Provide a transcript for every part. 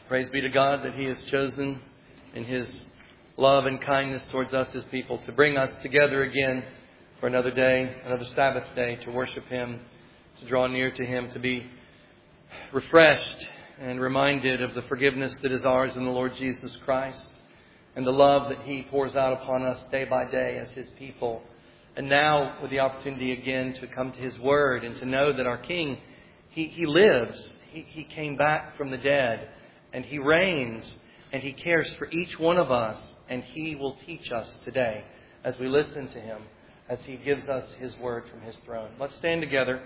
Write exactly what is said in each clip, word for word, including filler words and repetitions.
Praise be to God that He has chosen in His love and kindness towards us, His people, to bring us together again for another day, another Sabbath day, to worship Him, to draw near to Him, to be refreshed and reminded of the forgiveness that is ours in the Lord Jesus Christ and the love that He pours out upon us day by day as His people. And now with the opportunity again to come to His Word and to know that our King, He, he lives. He, he came back from the dead and He reigns and He cares for each one of us. And He will teach us today as we listen to Him, as He gives us His Word from His throne. Let's stand together.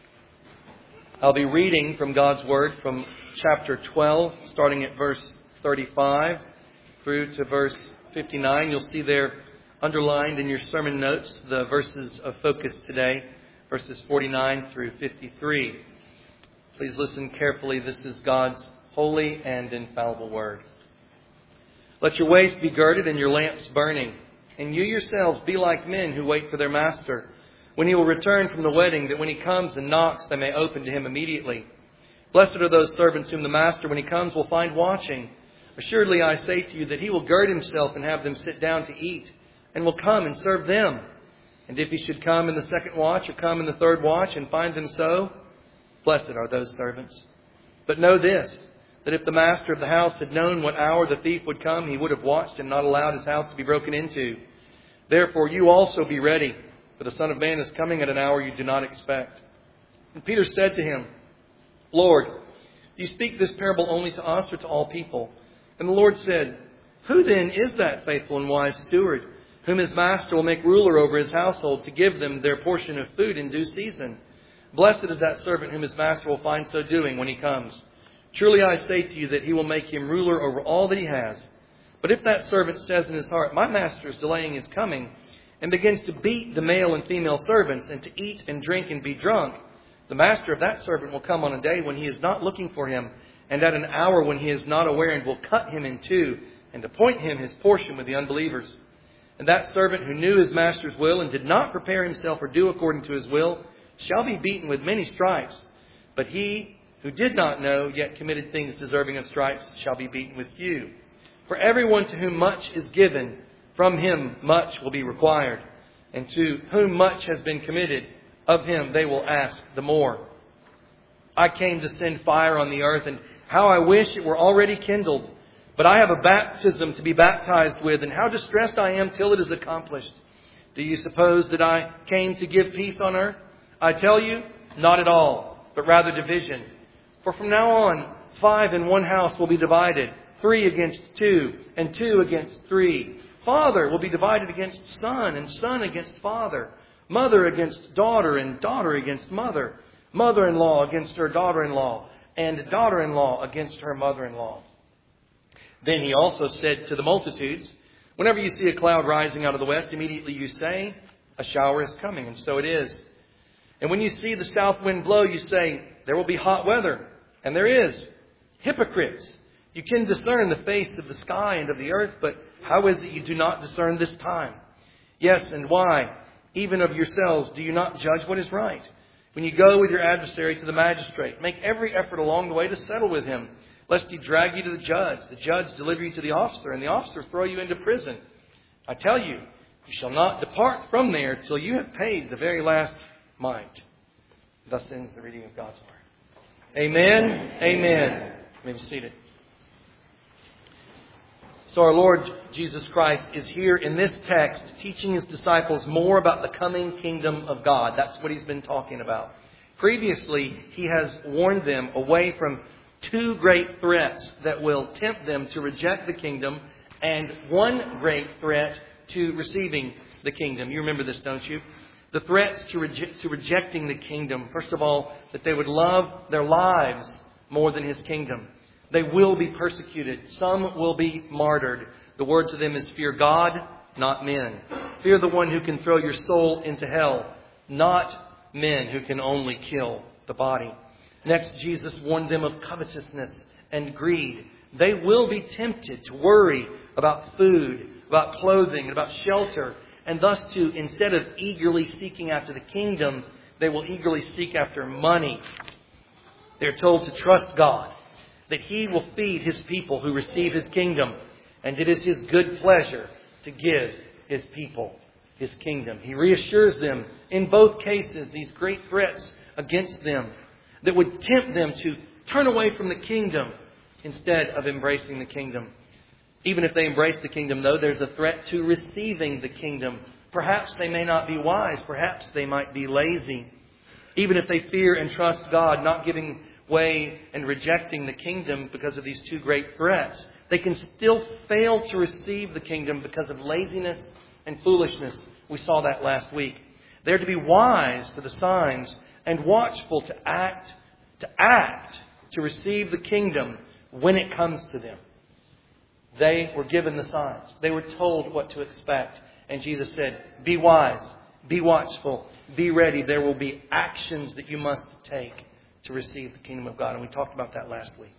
I'll be reading from God's Word from chapter twelve, starting at verse thirty-five through to verse fifty-nine. You'll see there underlined in your sermon notes the verses of focus today, verses forty-nine through fifty-three. Please listen carefully. This is God's holy and infallible Word. Let your waist be girded and your lamps burning, and you yourselves be like men who wait for their master, when he will return from the wedding, that when he comes and knocks, they may open to him immediately. Blessed are those servants whom the master, when he comes, will find watching. Assuredly, I say to you that he will gird himself and have them sit down to eat, and will come and serve them. And if he should come in the second watch or come in the third watch and find them so, blessed are those servants. But know this, that if the master of the house had known what hour the thief would come, he would have watched and not allowed his house to be broken into. Therefore, you also be ready, for the Son of Man is coming at an hour you do not expect. And Peter said to him, Lord, do you speak this parable only to us or to all people? And the Lord said, Who then is that faithful and wise steward, whom his master will make ruler over his household to give them their portion of food in due season? Blessed is that servant whom his master will find so doing when he comes. Truly I say to you that he will make him ruler over all that he has. But if that servant says in his heart, My master is delaying his coming, and begins to beat the male and female servants, and to eat and drink and be drunk, the master of that servant will come on a day when he is not looking for him, and at an hour when he is not aware, and will cut him in two, and appoint him his portion with the unbelievers. And that servant who knew his master's will, and did not prepare himself or do according to his will, shall be beaten with many stripes. But he who did not know, yet committed things deserving of stripes, shall be beaten with few. For everyone to whom much is given, from him much will be required. And to whom much has been committed, of him they will ask the more. I came to send fire on the earth, and how I wish it were already kindled. But I have a baptism to be baptized with, and how distressed I am till it is accomplished. Do you suppose that I came to give peace on earth? I tell you, not at all, but rather division. For from now on, five in one house will be divided, three against two, and two against three. Father will be divided against son, and son against father. Mother against daughter, and daughter against mother. Mother-in-law against her daughter-in-law, and daughter-in-law against her mother-in-law. Then he also said to the multitudes, Whenever you see a cloud rising out of the west, immediately you say, A shower is coming, and so it is. And when you see the south wind blow, you say, There will be hot weather. And there is. Hypocrites! You can discern the face of the sky and of the earth, but how is it you do not discern this time? Yes, and why? Even of yourselves, do you not judge what is right? When you go with your adversary to the magistrate, make every effort along the way to settle with him, lest he drag you to the judge, the judge deliver you to the officer, and the officer throw you into prison. I tell you, you shall not depart from there till you have paid the very last mite. Thus ends the reading of God's Word. Amen. Amen. You may be seated. So our Lord Jesus Christ is here in this text teaching His disciples more about the coming kingdom of God. That's what He's been talking about. Previously, He has warned them away from two great threats that will tempt them to reject the kingdom, and one great threat to receiving the kingdom. You remember this, don't you? The threats to, reje- to rejecting the kingdom. First of all, that they would love their lives more than His kingdom. They will be persecuted. Some will be martyred. The word to them is fear God, not men. Fear the one who can throw your soul into hell, not men who can only kill the body. Next, Jesus warned them of covetousness and greed. They will be tempted to worry about food, about clothing, and about shelter. And thus to, instead of eagerly seeking after the kingdom, they will eagerly seek after money. They're told to trust God that He will feed His people who receive His kingdom. And it is His good pleasure to give His people His kingdom. He reassures them in both cases, these great threats against them that would tempt them to turn away from the kingdom instead of embracing the kingdom. Even if they embrace the kingdom, though, there's a threat to receiving the kingdom. Perhaps they may not be wise. Perhaps they might be lazy. Even if they fear and trust God, not giving way and rejecting the kingdom because of these two great threats, they can still fail to receive the kingdom because of laziness and foolishness. We saw that last week. They're to be wise to the signs and watchful to act, to act, to receive the kingdom when it comes to them. They were given the signs. They were told what to expect. And Jesus said, be wise, be watchful, be ready. There will be actions that you must take to receive the kingdom of God. And we talked about that last week.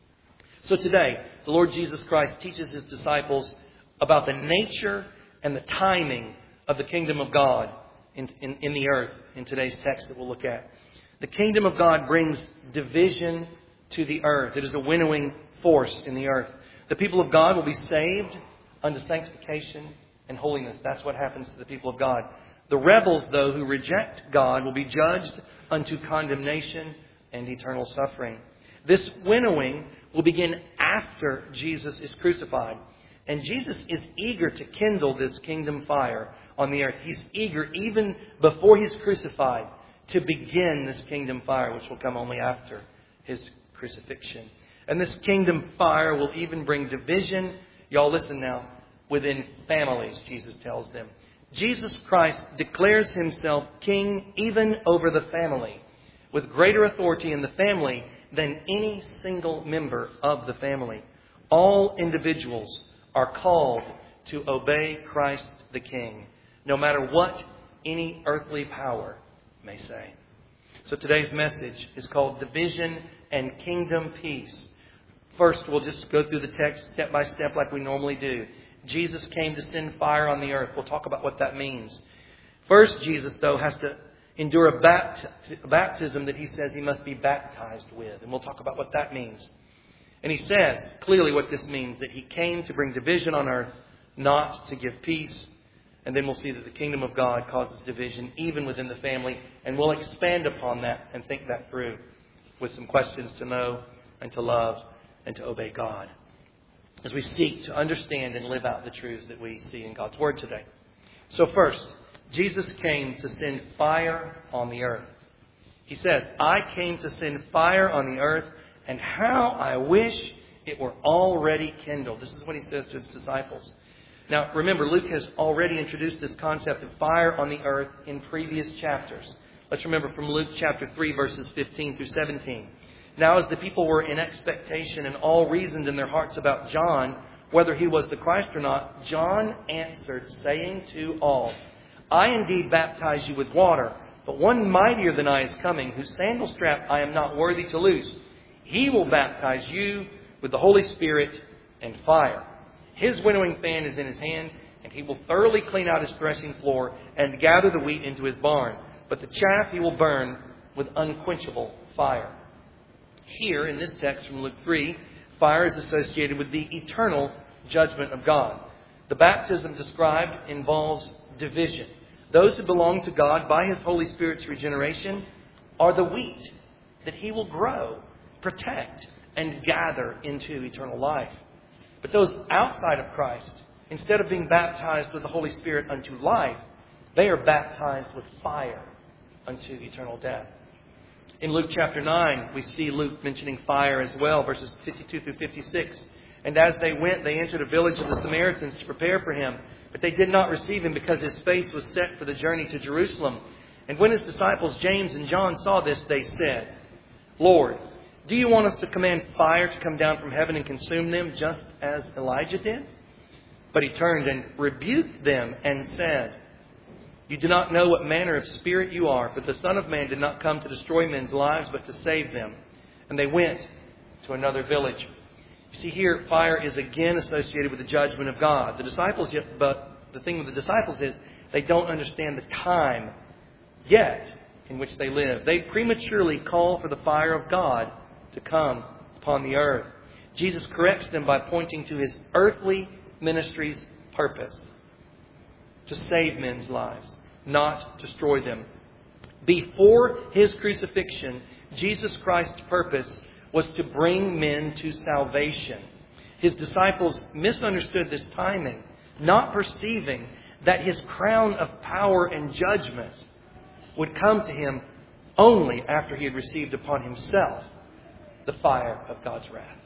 So today, the Lord Jesus Christ teaches His disciples about the nature and the timing of the kingdom of God in, in, in the earth in today's text that we'll look at. The kingdom of God brings division to the earth. It is a winnowing force in the earth. The people of God will be saved unto sanctification and holiness. That's what happens to the people of God. The rebels, though, who reject God will be judged unto condemnation and eternal suffering. This winnowing will begin after Jesus is crucified. And Jesus is eager to kindle this kingdom fire on the earth. He's eager, even before He's crucified, to begin this kingdom fire, which will come only after His crucifixion. And this kingdom fire will even bring division. Y'all listen now. Within families, Jesus tells them. Jesus Christ declares Himself king even over the family, with greater authority in the family than any single member of the family. All individuals are called to obey Christ the King, no matter what any earthly power may say. So today's message is called Division and Kingdom Peace. First, we'll just go through the text step by step like we normally do. Jesus came to send fire on the earth. We'll talk about what that means. First, Jesus, though, has to endure a, bapt- a baptism that He says He must be baptized with. And we'll talk about what that means. And He says clearly what this means, that He came to bring division on earth, not to give peace. And then we'll see that the kingdom of God causes division even within the family. And we'll expand upon that and think that through with some questions to know and to love and to obey God as we seek to understand and live out the truths that we see in God's Word today. So first, Jesus came to send fire on the earth. He says, I came to send fire on the earth, and how I wish it were already kindled. This is what He says to His disciples. Now, remember, Luke has already introduced this concept of fire on the earth in previous chapters. Let's remember from Luke chapter three, verses fifteen through seventeen. Now, as the people were in expectation and all reasoned in their hearts about John, whether he was the Christ or not, John answered, saying to all, I indeed baptize you with water, but one mightier than I is coming, whose sandal strap I am not worthy to loose. He will baptize you with the Holy Spirit and fire. His winnowing fan is in His hand, and He will thoroughly clean out His threshing floor and gather the wheat into His barn. But the chaff He will burn with unquenchable fire. Here, in this text from Luke three, fire is associated with the eternal judgment of God. The baptism described involves division. Those who belong to God by His Holy Spirit's regeneration are the wheat that He will grow, protect, and gather into eternal life. But those outside of Christ, instead of being baptized with the Holy Spirit unto life, they are baptized with fire unto eternal death. In Luke chapter nine, we see Luke mentioning fire as well, verses fifty-two through fifty-six. And as they went, they entered a village of the Samaritans to prepare for Him. But they did not receive Him because His face was set for the journey to Jerusalem. And when His disciples James and John saw this, they said, Lord, do you want us to command fire to come down from heaven and consume them just as Elijah did? But He turned and rebuked them and said, you do not know what manner of spirit you are, for the Son of Man did not come to destroy men's lives, but to save them. And they went to another village. You see here, fire is again associated with the judgment of God. The disciples, yet, but the thing with the disciples is they don't understand the time yet in which they live. They prematurely call for the fire of God to come upon the earth. Jesus corrects them by pointing to His earthly ministry's purpose: to save men's lives, not destroy them. Before His crucifixion, Jesus Christ's purpose was to bring men to salvation. His disciples misunderstood this timing, not perceiving that His crown of power and judgment would come to Him only after He had received upon Himself the fire of God's wrath.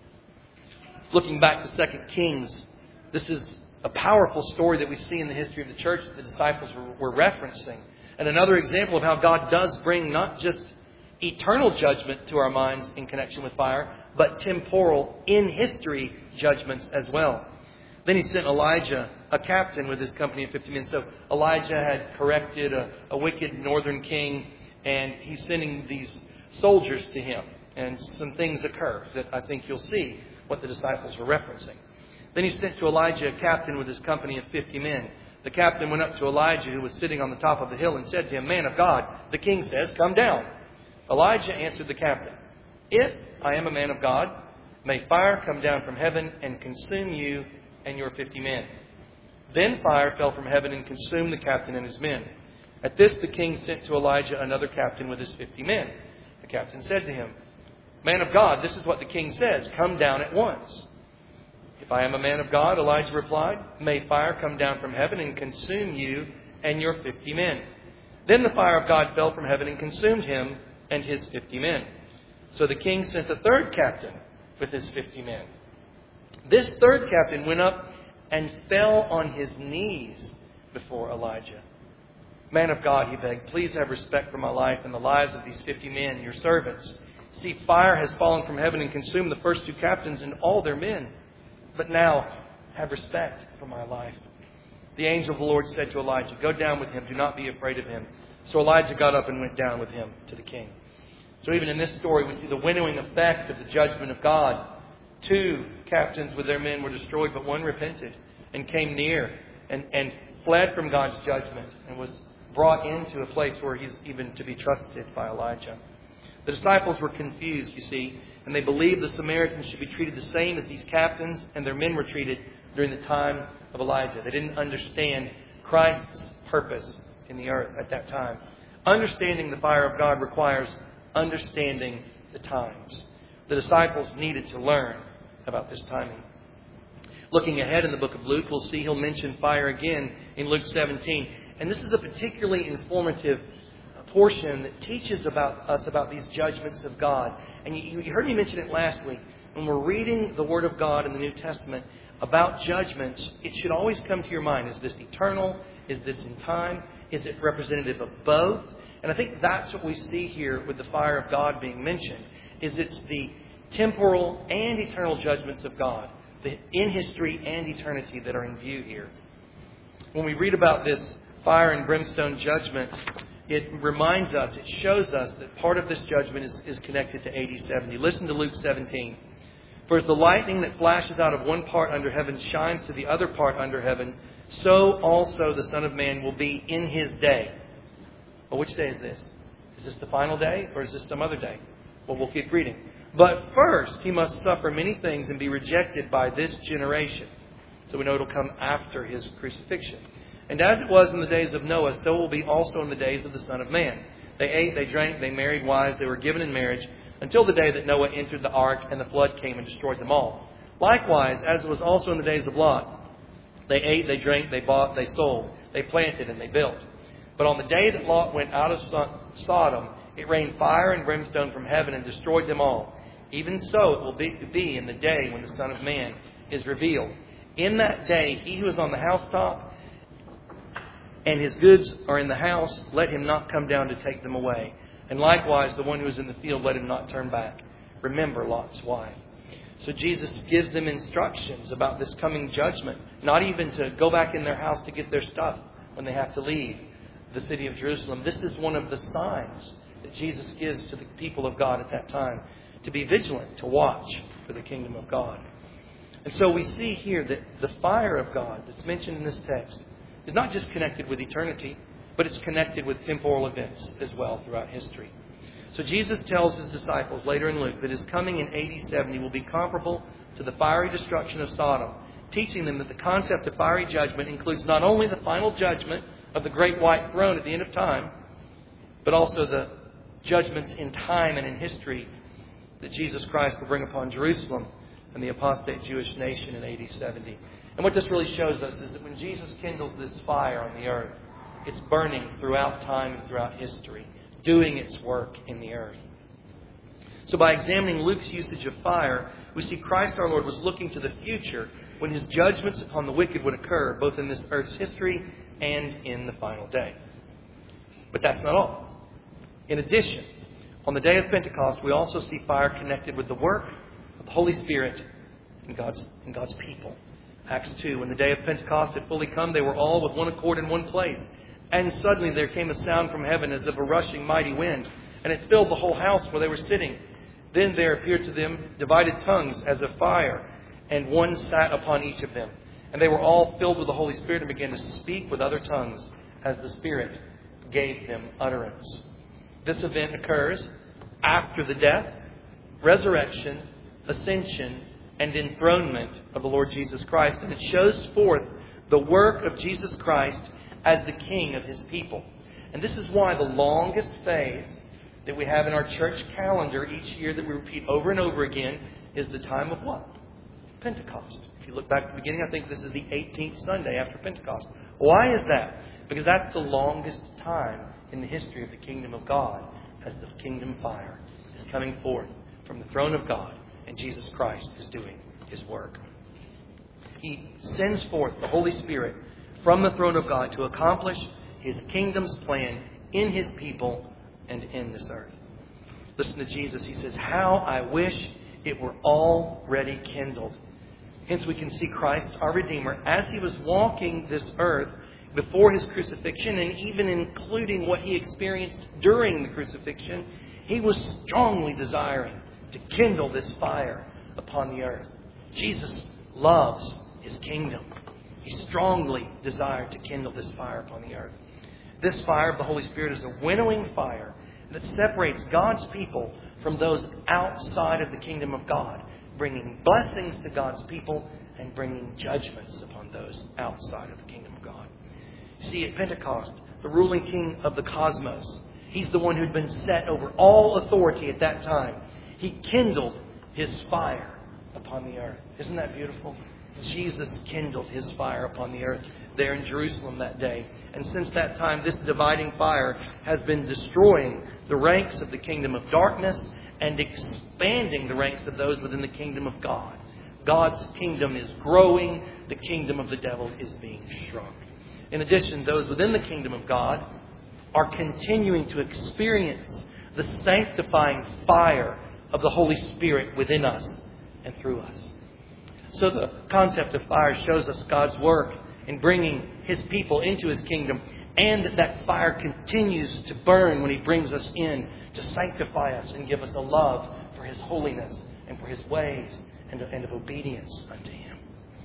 Looking back to Second Kings, this is a powerful story that we see in the history of the church that the disciples were, were referencing. And another example of how God does bring not just eternal judgment to our minds in connection with fire, but temporal, in history, judgments as well. Then He sent Elijah, a captain, with his company of fifty men. So Elijah had corrected a, a wicked northern king, and he's sending these soldiers to him. And some things occur that I think you'll see what the disciples were referencing. Then He sent to Elijah a captain with his company of fifty men. The captain went up to Elijah, who was sitting on the top of the hill, and said to him, "Man of God, the king says, come down." Elijah answered the captain, "If I am a man of God, may fire come down from heaven and consume you and your fifty men." Then fire fell from heaven and consumed the captain and his men. At this the king sent to Elijah another captain with his fifty men. The captain said to him, "Man of God, this is what the king says, come down at once." "If I am a man of God," Elijah replied, "may fire come down from heaven and consume you and your fifty men." Then the fire of God fell from heaven and consumed him and his fifty men. So the king sent a third captain with his fifty men. This third captain went up and fell on his knees before Elijah. "Man of God," he begged, "please have respect for my life and the lives of these fifty men, your servants. See, fire has fallen from heaven and consumed the first two captains and all their men. But now have respect for my life." The angel of the Lord said to Elijah, "Go down with him. Do not be afraid of him." So Elijah got up and went down with him to the king. So even in this story, we see the winnowing effect of the judgment of God. Two captains with their men were destroyed, but one repented and came near and, and fled from God's judgment and was brought into a place where he's even to be trusted by Elijah. The disciples were confused, you see, and they believed the Samaritans should be treated the same as these captains and their men were treated during the time of Elijah. They didn't understand Christ's purpose in the earth at that time. Understanding the fire of God requires understanding the times. The disciples needed to learn about this timing. Looking ahead in the book of Luke, we'll see He'll mention fire again in Luke seventeen. And this is a particularly informative portion that teaches about us about these judgments of God. And you, you heard me mention it last week. When we're reading the Word of God in the New Testament about judgments, it should always come to your mind. Is this eternal? Is this in time? Is it representative of both? And I think that's what we see here with the fire of God being mentioned. Is it's the temporal and eternal judgments of God, the in history and eternity, that are in view here. When we read about this fire and brimstone judgment, it reminds us, it shows us that part of this judgment is, is connected to A D seventy. Listen to Luke seventeen. "For as the lightning that flashes out of one part under heaven shines to the other part under heaven, so also the Son of Man will be in His day." Well, which day is this? Is this the final day, or is this some other day? Well, we'll keep reading. "But first He must suffer many things and be rejected by this generation." So we know it'll come after His crucifixion. "And as it was in the days of Noah, so will be also in the days of the Son of Man. They ate, they drank, they married wives, they were given in marriage, until the day that Noah entered the ark and the flood came and destroyed them all. Likewise, as it was also in the days of Lot, they ate, they drank, they bought, they sold, they planted, and they built. But on the day that Lot went out of Sodom, it rained fire and brimstone from heaven and destroyed them all. Even so it will be, be in the day when the Son of Man is revealed. In that day, he who is on the housetop and his goods are in the house, let him not come down to take them away. And likewise, the one who is in the field, let him not turn back. Remember Lot's wife." So Jesus gives them instructions about this coming judgment. Not even to go back in their house to get their stuff when they have to leave the city of Jerusalem. This is one of the signs that Jesus gives to the people of God at that time. To be vigilant, to watch for the kingdom of God. And so we see here that the fire of God that's mentioned in this text is not just connected with eternity, but it's connected with temporal events as well throughout history. So Jesus tells his disciples later in Luke that his coming in A D seventy will be comparable to the fiery destruction of Sodom, teaching them that the concept of fiery judgment includes not only the final judgment of the great white throne at the end of time, but also the judgments in time and in history that Jesus Christ will bring upon Jerusalem and the apostate Jewish nation in A D seventy. And what this really shows us is that when Jesus kindles this fire on the earth, it's burning throughout time and throughout history, doing its work in the earth. So by examining Luke's usage of fire, we see Christ our Lord was looking to the future when his judgments upon the wicked would occur, both in this earth's history and in the final day. But that's not all. In addition, on the day of Pentecost, we also see fire connected with the work of the Holy Spirit in God's, in God's people. Acts two, when the day of Pentecost had fully come, they were all with one accord in one place. And suddenly there came a sound from heaven as of a rushing mighty wind, and it filled the whole house where they were sitting. Then there appeared to them divided tongues as of fire, and one sat upon each of them. And they were all filled with the Holy Spirit and began to speak with other tongues as the Spirit gave them utterance. This event occurs after the death, resurrection, ascension, and enthronement of the Lord Jesus Christ. And it shows forth the work of Jesus Christ as the King of his people. And this is why the longest phase that we have in our church calendar each year that we repeat over and over again is the time of what? Pentecost. If you look back at the beginning, I think this is the eighteenth Sunday after Pentecost. Why is that? Because that's the longest time in the history of the kingdom of God as the kingdom fire is coming forth from the throne of God and Jesus Christ is doing his work. He sends forth the Holy Spirit from the throne of God to accomplish his kingdom's plan in his people and in this earth. Listen to Jesus. He says, "How I wish it were already kindled." Hence we can see Christ, our Redeemer, as he was walking this earth before his crucifixion, and even including what he experienced during the crucifixion, he was strongly desiring to kindle this fire upon the earth. Jesus loves his kingdom. He strongly desired to kindle this fire upon the earth. This fire of the Holy Spirit is a winnowing fire that separates God's people from those outside of the kingdom of God, bringing blessings to God's people and bringing judgments upon those outside of the kingdom of God. See, at Pentecost, the ruling king of the cosmos, he's the one who'd been set over all authority at that time. He kindled his fire upon the earth. Isn't that beautiful? Jesus kindled his fire upon the earth there in Jerusalem that day. And since that time, this dividing fire has been destroying the ranks of the kingdom of darkness and expanding the ranks of those within the kingdom of God. God's kingdom is growing. The kingdom of the devil is being shrunk. In addition, those within the kingdom of God are continuing to experience the sanctifying fire of the Holy Spirit within us and through us. So the concept of fire shows us God's work in bringing his people into his kingdom, and that that fire continues to burn when he brings us in to sanctify us and give us a love for his holiness and for his ways and, and of obedience unto him.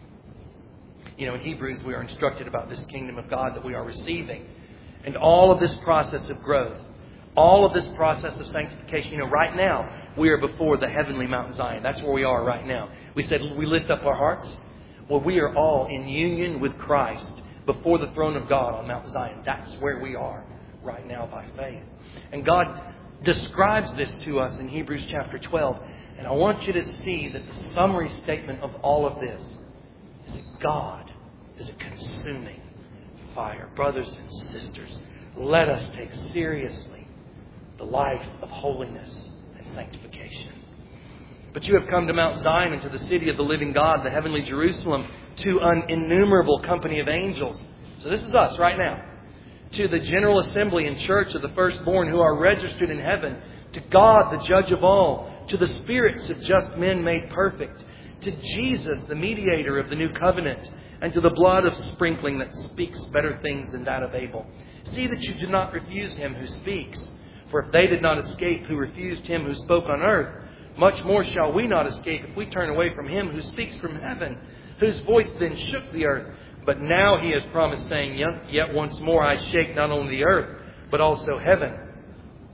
You know, in Hebrews we are instructed about this kingdom of God that we are receiving, and all of this process of growth, all of this process of sanctification. You know, right now we are before the heavenly Mount Zion. That's where we are right now. We said we lift up our hearts. Well, we are all in union with Christ before the throne of God on Mount Zion. That's where we are right now by faith. And God describes this to us in Hebrews chapter twelve. And I want you to see that the summary statement of all of this is that God is a consuming fire. Brothers and sisters, let us take seriously the life of holiness and sanctification. But you have come to Mount Zion and to the city of the living God, the heavenly Jerusalem, to an innumerable company of angels. So this is us right now. To the general assembly and church of the firstborn who are registered in heaven. To God, the judge of all. To the spirits of just men made perfect. To Jesus, the mediator of the new covenant. And to the blood of sprinkling that speaks better things than that of Abel. See that you do not refuse him who speaks. For if they did not escape who refused him who spoke on earth, much more shall we not escape if we turn away from him who speaks from heaven, whose voice then shook the earth. But now he has promised, saying, Yet once more I shake not only the earth, but also heaven.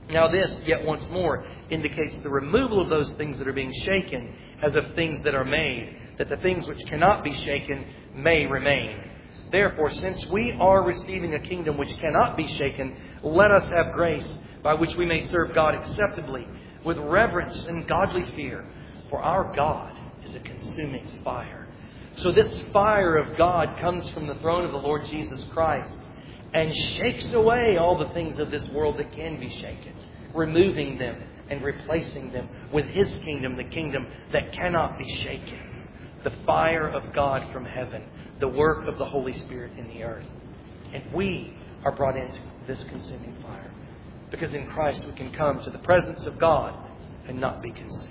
Now this, yet once more, indicates the removal of those things that are being shaken as of things that are made, that the things which cannot be shaken may remain. Therefore, since we are receiving a kingdom which cannot be shaken, let us have grace by which we may serve God acceptably, with reverence and godly fear. For our God is a consuming fire. So this fire of God comes from the throne of the Lord Jesus Christ and shakes away all the things of this world that can be shaken, removing them and replacing them with His kingdom, the kingdom that cannot be shaken. The fire of God from heaven, the work of the Holy Spirit in the earth. And we are brought into this consuming fire, because in Christ we can come to the presence of God and not be consumed.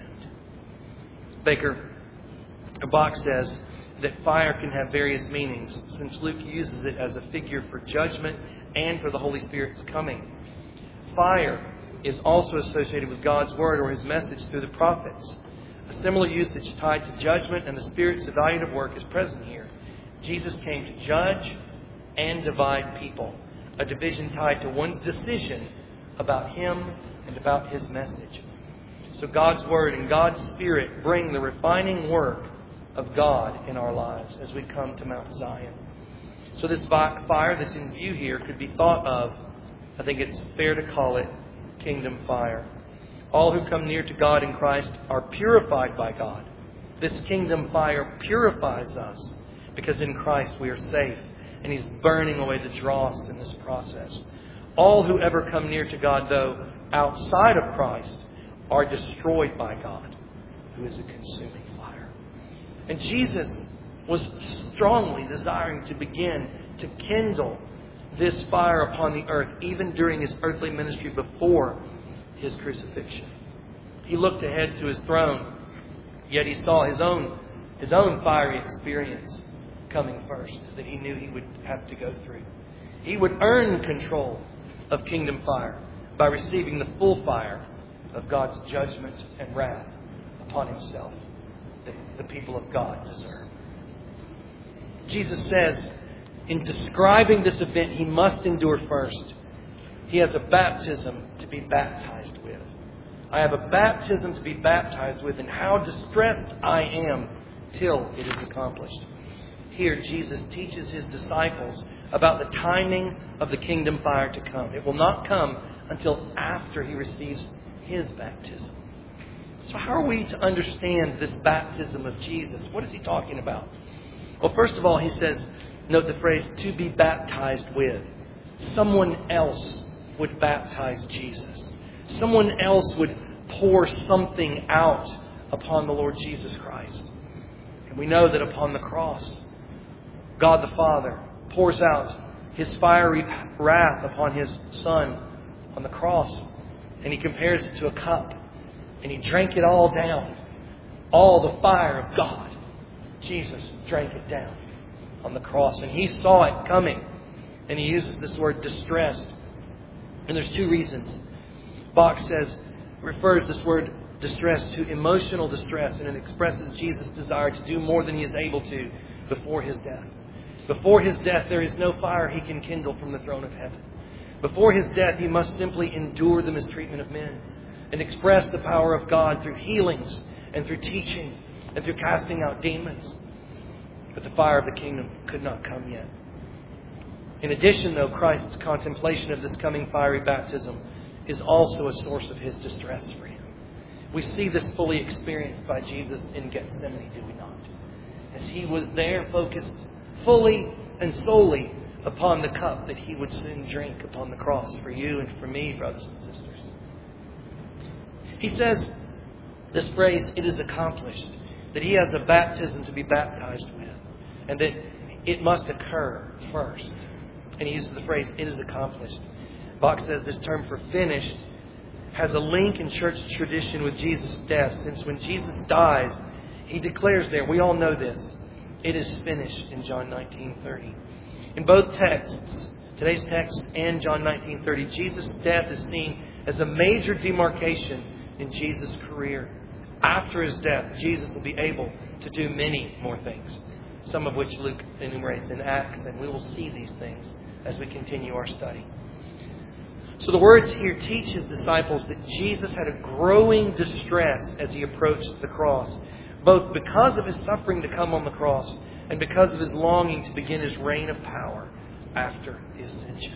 Baker Bach says that fire can have various meanings, since Luke uses it as a figure for judgment and for the Holy Spirit's coming. Fire is also associated with God's Word or His message through the prophets. A similar usage tied to judgment and the Spirit's evaluative work is present here. Jesus came to judge and divide people, a division tied to one's decision about Him and about His message. So God's Word and God's Spirit bring the refining work of God in our lives as we come to Mount Zion. So this fire that's in view here could be thought of, I think it's fair to call it, kingdom fire. All who come near to God in Christ are purified by God. This kingdom fire purifies us because in Christ we are safe, and He's burning away the dross in this process. All who ever come near to God, though, outside of Christ, are destroyed by God, who is a consuming fire. And Jesus was strongly desiring to begin to kindle this fire upon the earth, even during His earthly ministry before His crucifixion. He looked ahead to His throne, yet He saw His own, His own fiery experience coming first, that He knew He would have to go through. He would earn control of kingdom fire by receiving the full fire of God's judgment and wrath upon Himself that the people of God deserve. Jesus says, in describing this event, He must endure first. He has a baptism to be baptized with. I have a baptism to be baptized with, and how distressed I am till it is accomplished. Here, Jesus teaches His disciples about the timing of the kingdom fire to come. It will not come until after He receives His baptism. So how are we to understand this baptism of Jesus? What is He talking about? Well, first of all, He says, note the phrase, to be baptized with. Someone else would baptize Jesus. Someone else would pour something out upon the Lord Jesus Christ. And we know that upon the cross, God the Father pours out His fiery wrath upon His Son on the cross. And He compares it to a cup. And He drank it all down. All the fire of God. Jesus drank it down on the cross. And He saw it coming. And He uses this word distressed. And there's two reasons. Bach says, refers this word distress to emotional distress. And it expresses Jesus' desire to do more than He is able to before His death. Before His death, there is no fire He can kindle from the throne of heaven. Before His death, He must simply endure the mistreatment of men and express the power of God through healings and through teaching and through casting out demons. But the fire of the kingdom could not come yet. In addition, though, Christ's contemplation of this coming fiery baptism is also a source of His distress for Him. We see this fully experienced by Jesus in Gethsemane, do we not? As He was there focused fully and solely upon the cup that He would soon drink upon the cross for you and for me, brothers and sisters. He says this phrase, it is accomplished, that He has a baptism to be baptized with, and that it must occur first. And He uses the phrase, it is accomplished. Bach says this term for finished has a link in church tradition with Jesus' death, since when Jesus dies, He declares there, we all know this, it is finished in John nineteen thirty. In both texts, today's text and John nineteen thirty, Jesus' death is seen as a major demarcation in Jesus' career. After His death, Jesus will be able to do many more things, some of which Luke enumerates in Acts, and we will see these things as we continue our study. So the words here teach His disciples that Jesus had a growing distress as He approached the cross, both because of His suffering to come on the cross and because of His longing to begin His reign of power after the ascension.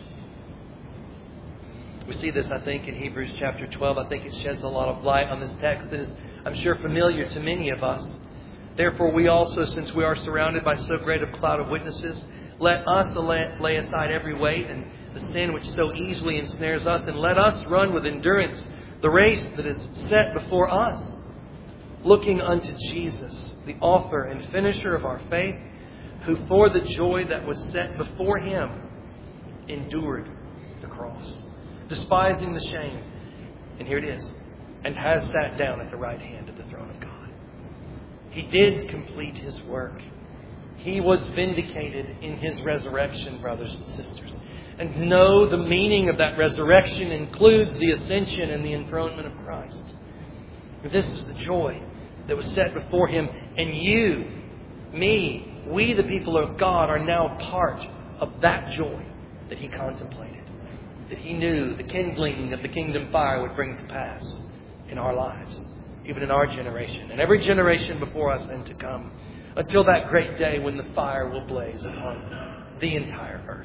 We see this, I think, in Hebrews chapter twelve. I think it sheds a lot of light on this text that is, I'm sure, familiar to many of us. Therefore, we also, since we are surrounded by so great a cloud of witnesses, let us lay aside every weight and the sin which so easily ensnares us, and let us run with endurance the race that is set before us, looking unto Jesus, the author and finisher of our faith, who for the joy that was set before Him endured the cross, despising the shame. And here it is. And has sat down at the right hand of the throne of God. He did complete His work. He was vindicated in His resurrection, brothers and sisters. And know the meaning of that resurrection includes the ascension and the enthronement of Christ. This is the joy that was set before Him. And you, me, we the people of God are now part of that joy that He contemplated. That He knew the kindling of the kingdom fire would bring to pass in our lives, even in our generation, and every generation before us and to come, until that great day when the fire will blaze upon the entire earth.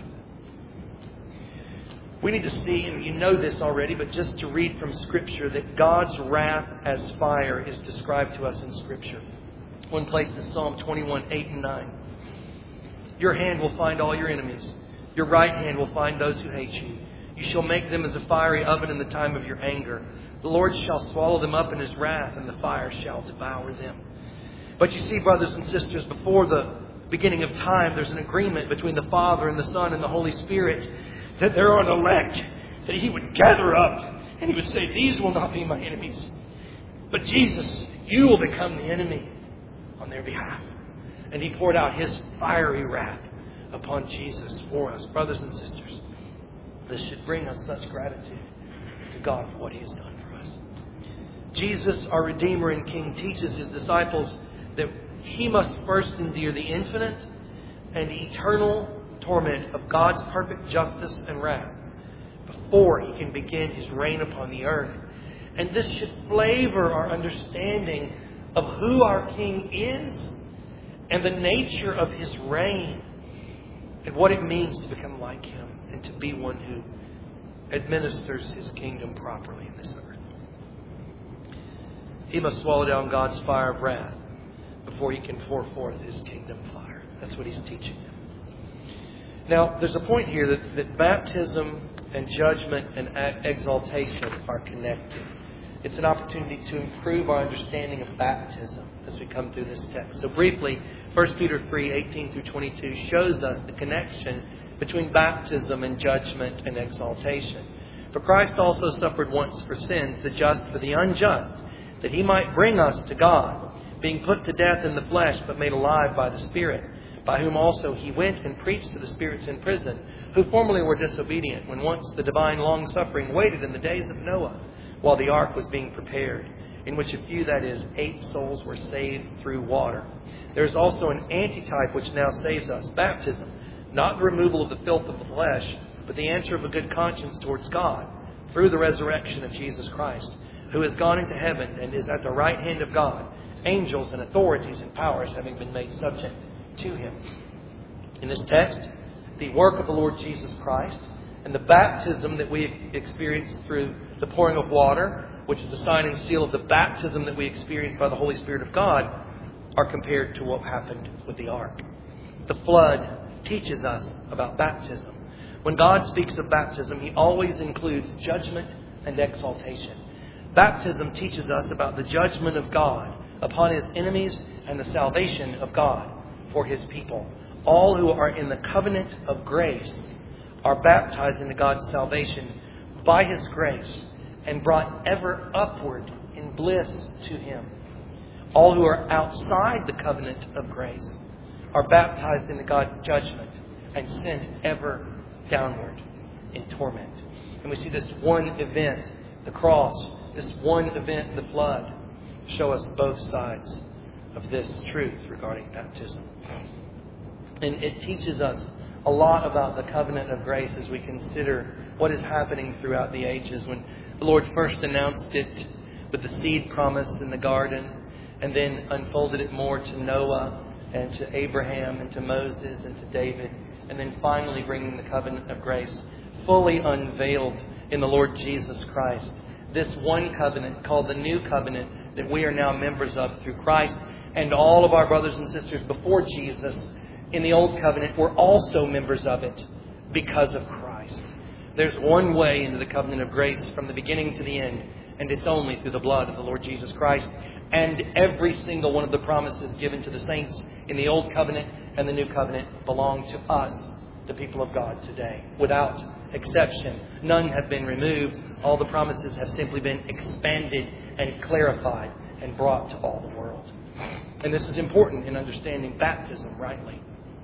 We need to see, and you know this already, but just to read from Scripture, that God's wrath as fire is described to us in Scripture. One place is Psalm twenty-one, eight and nine. Your hand will find all your enemies. Your right hand will find those who hate you. You shall make them as a fiery oven in the time of your anger. The Lord shall swallow them up in His wrath, and the fire shall devour them. But you see, brothers and sisters, before the beginning of time, there's an agreement between the Father and the Son and the Holy Spirit that there are an elect that He would gather up, and He would say, these will not be my enemies. But Jesus, you will become the enemy on their behalf. And He poured out His fiery wrath upon Jesus for us. Brothers and sisters, this should bring us such gratitude to God for what He has done for us. Jesus, our Redeemer and King, teaches His disciples that He must first endure the infinite and eternal torment of God's perfect justice and wrath before He can begin His reign upon the earth. And this should flavor our understanding of who our King is and the nature of His reign and what it means to become like Him and to be one who administers His kingdom properly in this earth. He must swallow down God's fire of wrath before He can pour forth His kingdom fire. That's what He's teaching them. Now, there's a point here that, that baptism and judgment and exaltation are connected. It's an opportunity to improve our understanding of baptism as we come through this text. So briefly, First Peter three, eighteen through twenty-two shows us the connection between baptism and judgment and exaltation. For Christ also suffered once for sins, the just for the unjust, that He might bring us to God, being put to death in the flesh, but made alive by the Spirit, by whom also He went and preached to the spirits in prison, who formerly were disobedient, when once the divine long-suffering waited in the days of Noah, while the ark was being prepared, in which a few, that is, eight souls, were saved through water. There is also an antitype which now saves us, baptism, not the removal of the filth of the flesh, but the answer of a good conscience towards God, through the resurrection of Jesus Christ, who has gone into heaven and is at the right hand of God, angels and authorities and powers having been made subject to Him. In this text, the work of the Lord Jesus Christ and the baptism that we experience through the pouring of water, which is a sign and seal of the baptism that we experience by the Holy Spirit of God, are compared to what happened with the ark. The flood teaches us about baptism. When God speaks of baptism, He always includes judgment and exaltation. Baptism teaches us about the judgment of God upon His enemies and the salvation of God for His people. All who are in the covenant of grace are baptized into God's salvation by His grace and brought ever upward in bliss to Him. All who are outside the covenant of grace are baptized into God's judgment and sent ever downward in torment. And we see this one event, the cross, this one event, the flood, show us both sides of this truth regarding baptism. And it teaches us a lot about the covenant of grace as we consider what is happening throughout the ages. When the Lord first announced it with the seed promised in the garden, and then unfolded it more to Noah and to Abraham and to Moses and to David, and then finally bringing the covenant of grace fully unveiled in the Lord Jesus Christ. This one covenant called the New Covenant that we are now members of through Christ, and all of our brothers and sisters before Jesus in the Old Covenant were also members of it because of Christ. There's one way into the covenant of grace from the beginning to the end, and it's only through the blood of the Lord Jesus Christ. And every single one of the promises given to the saints in the Old Covenant and the New Covenant belong to us, the people of God today, without exception. None have been removed. All the promises have simply been expanded and clarified and brought to all the world. And this is important in understanding baptism rightly.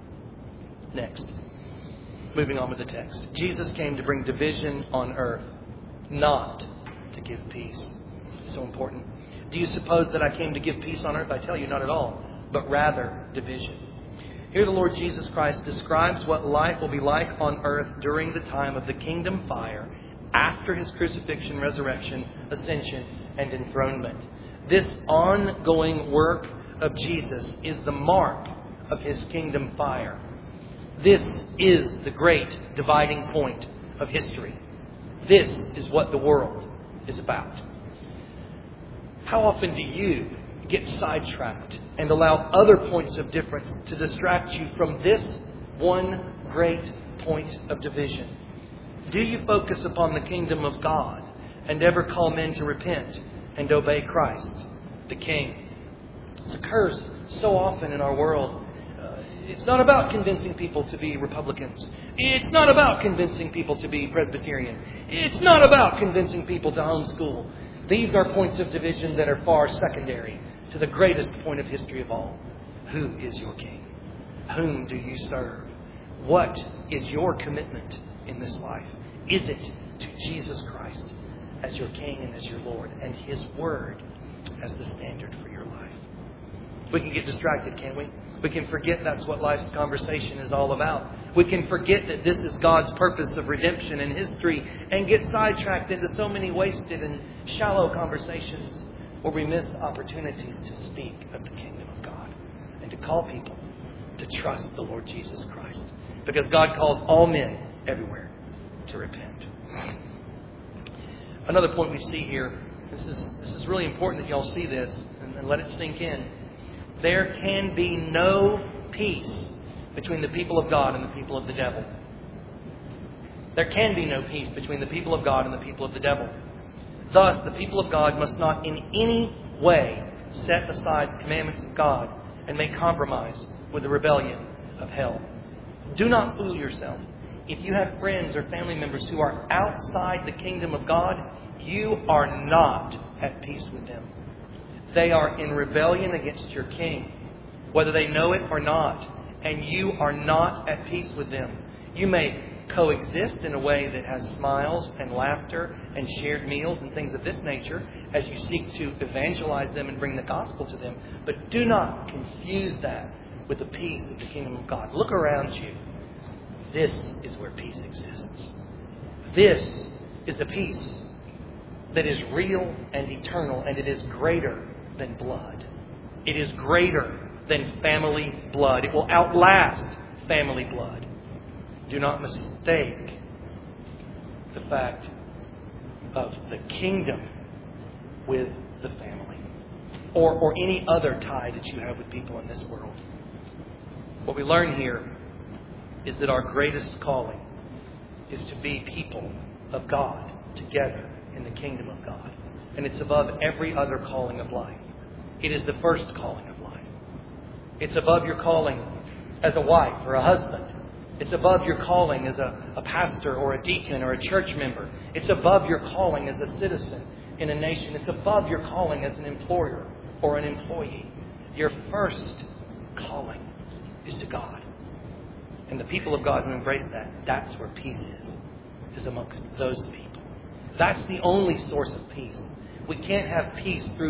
Next, moving on with the text. Jesus came to bring division on earth, not to give peace. So important. Do you suppose that I came to give peace on earth? I tell you, not at all, but rather division. Here the Lord Jesus Christ describes what life will be like on earth during the time of the kingdom fire, after His crucifixion, resurrection, ascension, and enthronement. This ongoing work of Jesus is the mark of His kingdom fire. This is the great dividing point of history. This is what the world is about. How often do you get sidetracked and allow other points of difference to distract you from this one great point of division? Do you focus upon the kingdom of God and ever call men to repent and obey Christ, the King? This occurs so often in our world. It's not about convincing people to be Republicans. It's not about convincing people to be Presbyterian. It's not about convincing people to homeschool. These are points of division that are far secondary to the greatest point of history of all. Who is your King? Whom do you serve? What is your commitment in this life? Is it to Jesus Christ as your King and as your Lord, and His Word as the standard for your life? We can get distracted, can't we? We can forget that's what life's conversation is all about. We can forget that this is God's purpose of redemption and history, and get sidetracked into so many wasted and shallow conversations where we miss opportunities to speak of the kingdom of God and to call people to trust the Lord Jesus Christ. Because God calls all men everywhere to repent. Another point we see here, this is, this is really important that y'all see this and, and let it sink in. There can be no peace between the people of God and the people of the devil. There can be no peace between the people of God and the people of the devil. Thus, the people of God must not in any way set aside the commandments of God and make compromise with the rebellion of hell. Do not fool yourself. If you have friends or family members who are outside the kingdom of God, you are not at peace with them. They are in rebellion against your King, whether they know it or not, and you are not at peace with them. You may coexist in a way that has smiles and laughter and shared meals and things of this nature as you seek to evangelize them and bring the gospel to them. But do not confuse that with the peace of the kingdom of God. Look around you. This is where peace exists. This is a peace that is real and eternal, and it is greater than blood. It is greater than family blood. It will outlast family blood. Do not mistake the fact of the kingdom with the family, or, or any other tie that you have with people in this world. What we learn here is that our greatest calling is to be people of God together in the kingdom of God. And it's above every other calling of life. It is the first calling of life. It's above your calling as a wife or a husband. It's above your calling as a, a pastor or a deacon or a church member. It's above your calling as a citizen in a nation. It's above your calling as an employer or an employee. Your first calling is to God. And the people of God who embrace that, that's where peace is, is amongst those people. That's the only source of peace. We can't have peace through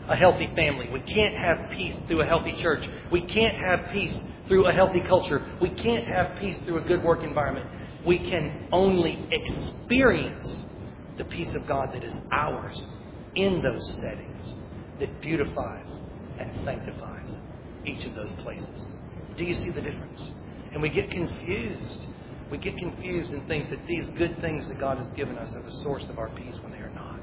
a healthy family. We can't have peace through a healthy church. We can't have peace through a healthy culture. We can't have peace through a good work environment. We can only experience the peace of God that is ours in those settings that beautifies and sanctifies each of those places. Do you see the difference? And we get confused. We get confused and think that these good things that God has given us are the source of our peace when they are not.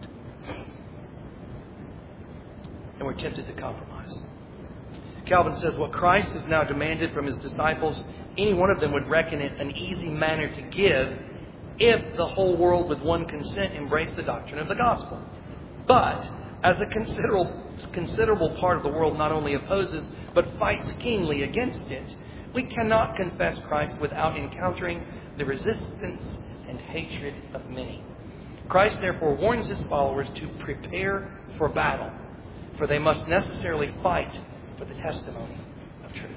And we're tempted to compromise. Calvin says, what Christ has now demanded from his disciples, any one of them would reckon it an easy matter to give if the whole world with one consent embraced the doctrine of the gospel. But as a considerable, considerable part of the world not only opposes, but fights keenly against it, we cannot confess Christ without encountering the resistance and hatred of many. Christ therefore warns his followers to prepare for battle, for they must necessarily fight for the testimony of truth.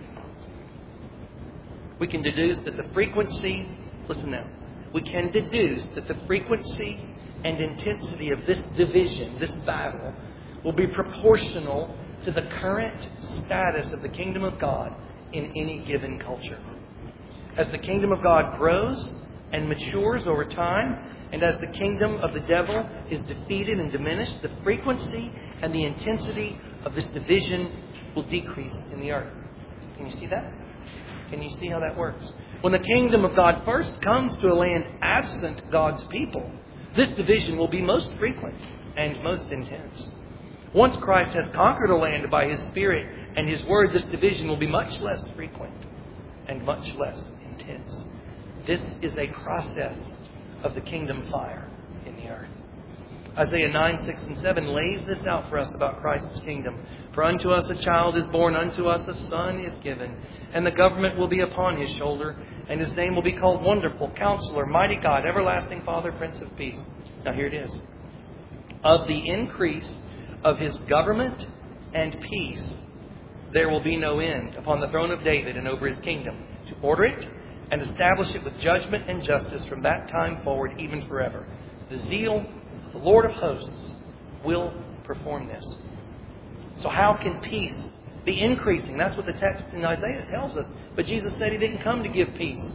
We can deduce that the frequency, listen now, we can deduce that the frequency and intensity of this division, this battle, will be proportional to the current status of the kingdom of God in any given culture. As the kingdom of God grows and matures over time, and as the kingdom of the devil is defeated and diminished, the frequency and the intensity of this division will decrease in the earth. Can you see that? Can you see how that works? When the kingdom of God first comes to a land absent God's people, this division will be most frequent and most intense. Once Christ has conquered a land by his Spirit and his word, this division will be much less frequent and much less intense. This is a process of the kingdom fire in the earth. Isaiah nine, six, and seven lays this out for us about Christ's kingdom. For unto us a child is born, unto us a son is given, and the government will be upon his shoulder, and his name will be called Wonderful, Counselor, Mighty God, Everlasting Father, Prince of Peace. Now here it is. Of the increase of his government and peace, there will be no end upon the throne of David and over his kingdom, to order it and establish it with judgment and justice from that time forward, even forever. The zeal of the Lord of hosts will perform this. So how can peace be increasing? That's what the text in Isaiah tells us. But Jesus said he didn't come to give peace.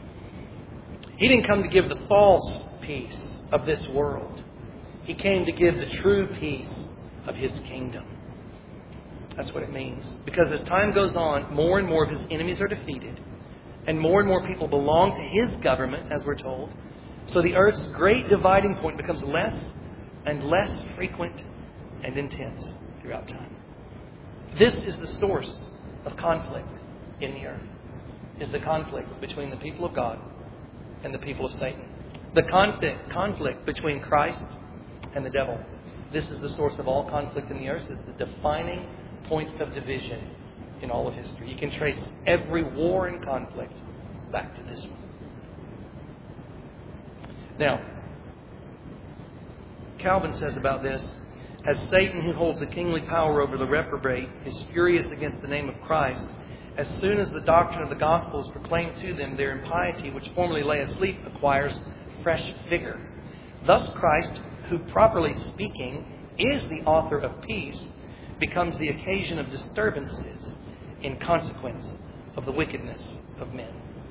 He didn't come to give the false peace of this world. He came to give the true peace of his kingdom. That's what it means. Because as time goes on, more and more of his enemies are defeated. And more and more people belong to his government, as we're told. So the earth's great dividing point becomes less and less frequent and intense throughout time. This is the source of conflict in the earth. Is the conflict between the people of God and the people of Satan. The conflict, conflict between Christ and the devil. This is the source of all conflict in the earth. It's the defining point of division in all of history. You can trace every war and conflict back to this one. Now, Calvin says about this, as Satan, who holds the kingly power over the reprobate, is furious against the name of Christ, as soon as the doctrine of the gospel is proclaimed to them, their impiety, which formerly lay asleep, acquires fresh vigor. Thus Christ, who properly speaking is the author of peace, becomes the occasion of disturbances in consequence of the wickedness of men.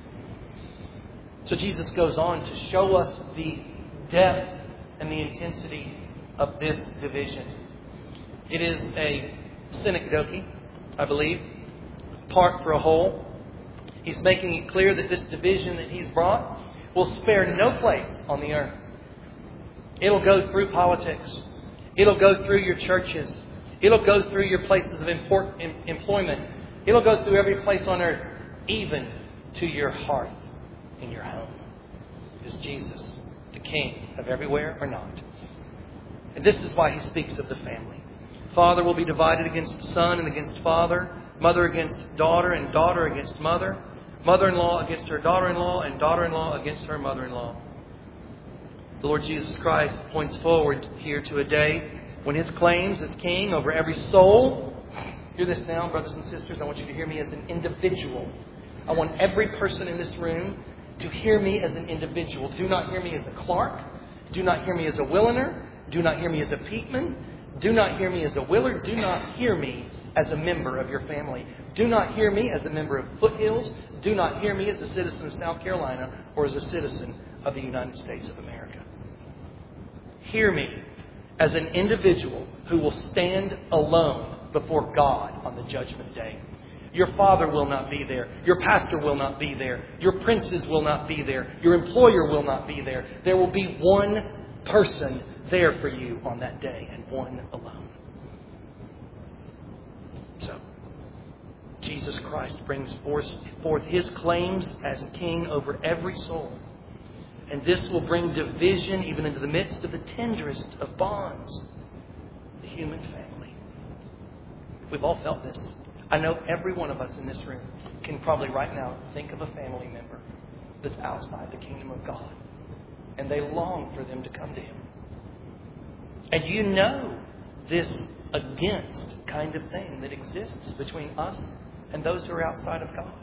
So Jesus goes on to show us the depth and the intensity of this division. It is a synecdoche, I believe, part for a whole. He's making it clear that this division that he's brought will spare no place on the earth. It'll go through politics. It'll go through your churches. It'll go through your places of import, em, employment. It'll go through every place on earth, even to your hearth in your home. Is Jesus the King of everywhere or not? And this is why he speaks of the family. Father will be divided against son and against father, mother against daughter and daughter against mother, mother-in-law against her daughter-in-law and daughter-in-law against her mother-in-law. The Lord Jesus Christ points forward here to a day when his claims as king over every soul. Hear this now, brothers and sisters. I want you to hear me as an individual. I want every person in this room to hear me as an individual. Do not hear me as a Clark. Do not hear me as a Williner. Do not hear me as a Peatman. Do not hear me as a Willard. Do not hear me as a member of your family. Do not hear me as a member of Foothills. Do not hear me as a citizen of South Carolina or as a citizen of the United States of America. Hear me as an individual who will stand alone before God on the judgment day. Your father will not be there. Your pastor will not be there. Your princes will not be there. Your employer will not be there. There will be one person there for you on that day, and one alone. So, Jesus Christ brings forth, forth His claims as King over every soul. And this will bring division even into the midst of the tenderest of bonds, the human family. We've all felt this. I know every one of us in this room can probably right now think of a family member that's outside the kingdom of God. And they long for them to come to Him. And you know this against kind of thing that exists between us and those who are outside of God.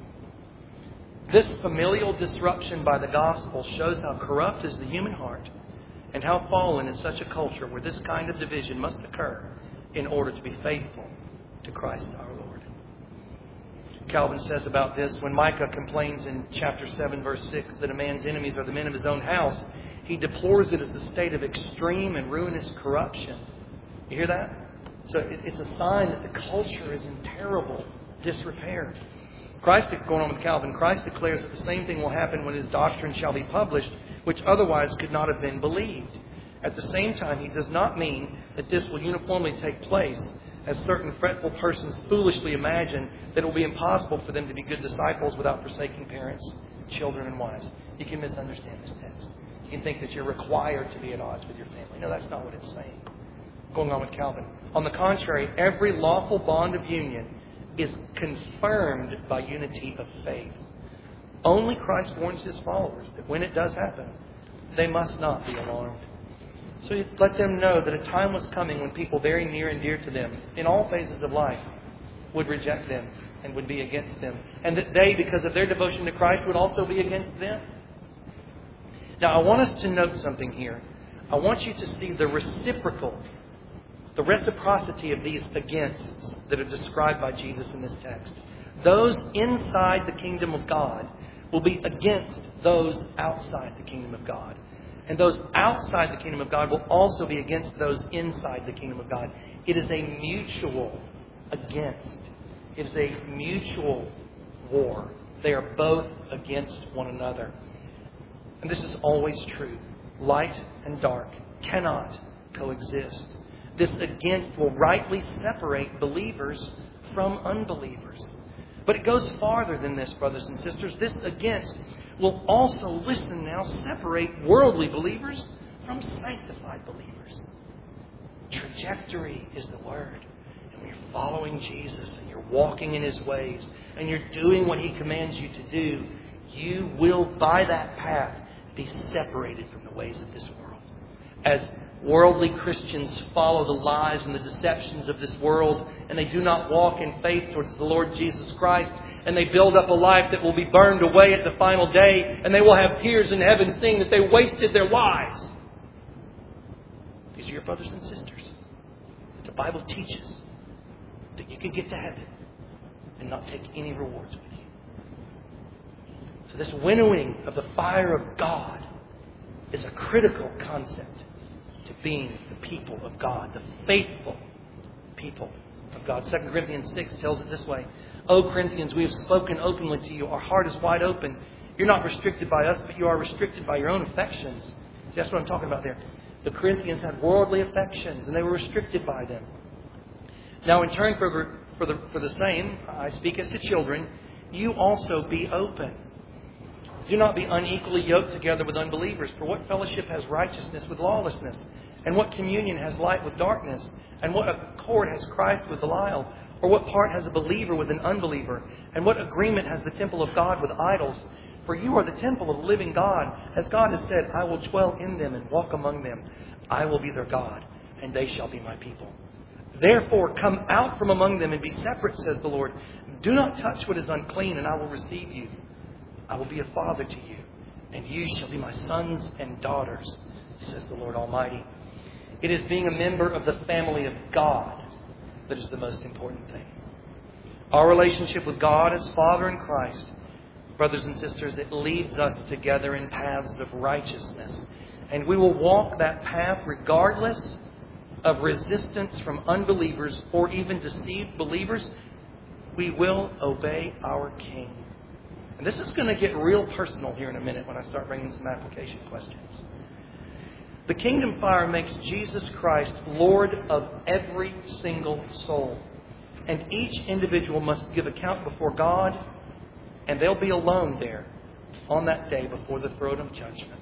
This familial disruption by the gospel shows how corrupt is the human heart and how fallen is such a culture where this kind of division must occur in order to be faithful to Christ our Lord. Calvin says about this, when Micah complains in chapter seven, verse six, that a man's enemies are the men of his own house, he deplores it as a state of extreme and ruinous corruption. You hear that? So it's a sign that the culture is in terrible disrepair. Christ, going on with Calvin, Christ declares that the same thing will happen when His doctrine shall be published, which otherwise could not have been believed. At the same time, He does not mean that this will uniformly take place, as certain fretful persons foolishly imagine that it will be impossible for them to be good disciples without forsaking parents, children, and wives. You can misunderstand this text. You can think that you're required to be at odds with your family. No, that's not what it's saying. Going on with Calvin. On the contrary, every lawful bond of union is confirmed by unity of faith. Only Christ warns His followers that when it does happen, they must not be alarmed. So He let them know that a time was coming when people very near and dear to them, in all phases of life, would reject them and would be against them. And that they, because of their devotion to Christ, would also be against them. Now, I want us to note something here. I want you to see the reciprocal The reciprocity of these againsts that are described by Jesus in this text. Those inside the kingdom of God will be against those outside the kingdom of God. And those outside the kingdom of God will also be against those inside the kingdom of God. It is a mutual against. It is a mutual war. They are both against one another. And this is always true. Light and dark cannot coexist. This against will rightly separate believers from unbelievers. But it goes farther than this, brothers and sisters. This against will also, listen now, separate worldly believers from sanctified believers. Trajectory is the word. And when you're following Jesus and you're walking in His ways and you're doing what He commands you to do, you will, by that path, be separated from the ways of this world. As worldly Christians follow the lies and the deceptions of this world, and they do not walk in faith towards the Lord Jesus Christ, and they build up a life that will be burned away at the final day, and they will have tears in heaven seeing that they wasted their lives. These are your brothers and sisters. The Bible teaches that you can get to heaven and not take any rewards with you. So this winnowing of the fire of God is a critical concept to being the people of God, the faithful people of God. Second Corinthians six tells it this way. O Corinthians, we have spoken openly to you. Our heart is wide open. You're not restricted by us, but you are restricted by your own affections. See, that's what I'm talking about there. The Corinthians had worldly affections, and they were restricted by them. Now, in turn for, for, the, for the same, I speak as to children, you also be open. Do not be unequally yoked together with unbelievers. For what fellowship has righteousness with lawlessness? And what communion has light with darkness? And what accord has Christ with Belial? Or what part has a believer with an unbeliever? And what agreement has the temple of God with idols? For you are the temple of the living God. As God has said, I will dwell in them and walk among them. I will be their God, and they shall be my people. Therefore, come out from among them and be separate, says the Lord. Do not touch what is unclean, and I will receive you. I will be a father to you, and you shall be my sons and daughters, says the Lord Almighty. It is being a member of the family of God that is the most important thing. Our relationship with God as Father in Christ, brothers and sisters, it leads us together in paths of righteousness. And we will walk that path regardless of resistance from unbelievers or even deceived believers. We will obey our King. And this is going to get real personal here in a minute when I start bringing some application questions. The Kingdom Fire makes Jesus Christ Lord of every single soul. And each individual must give account before God, and they'll be alone there on that day before the throne of judgment.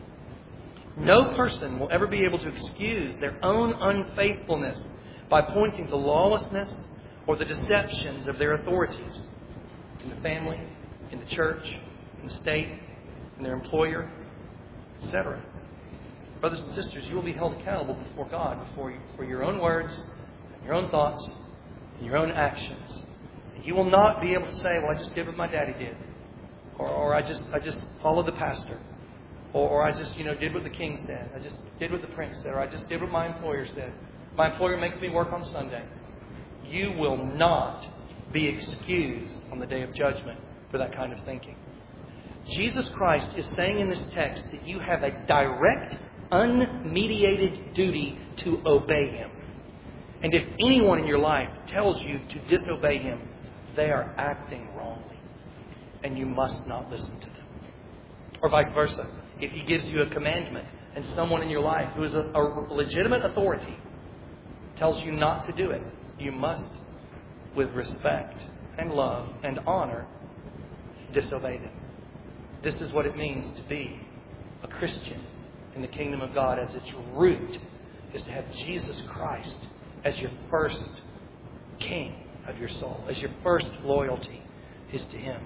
No person will ever be able to excuse their own unfaithfulness by pointing to lawlessness or the deceptions of their authorities in the family, in the church, in the state, in their employer, et cetera. Brothers and sisters, you will be held accountable before God before you, for your own words, your own thoughts, and your own actions. And you will not be able to say, well, I just did what my daddy did. Or, or I just I just followed the pastor. Or, or I just, you know, did what the king said. I just did what the prince said. Or I just did what my employer said. My employer makes me work on Sunday. You will not be excused on the day of judgment for that kind of thinking. Jesus Christ is saying in this text that you have a direct, unmediated duty to obey Him. And if anyone in your life tells you to disobey Him, they are acting wrongly. And you must not listen to them. Or vice versa. If He gives you a commandment and someone in your life who is a, a legitimate authority tells you not to do it, you must, with respect and love and honor, disobey them. This is what it means to be a Christian in the kingdom of God, as its root is to have Jesus Christ as your first king of your soul, as your first loyalty is to Him.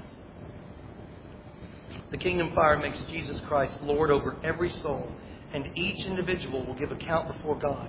The Kingdom Fire makes Jesus Christ Lord over every soul, and each individual will give account before God.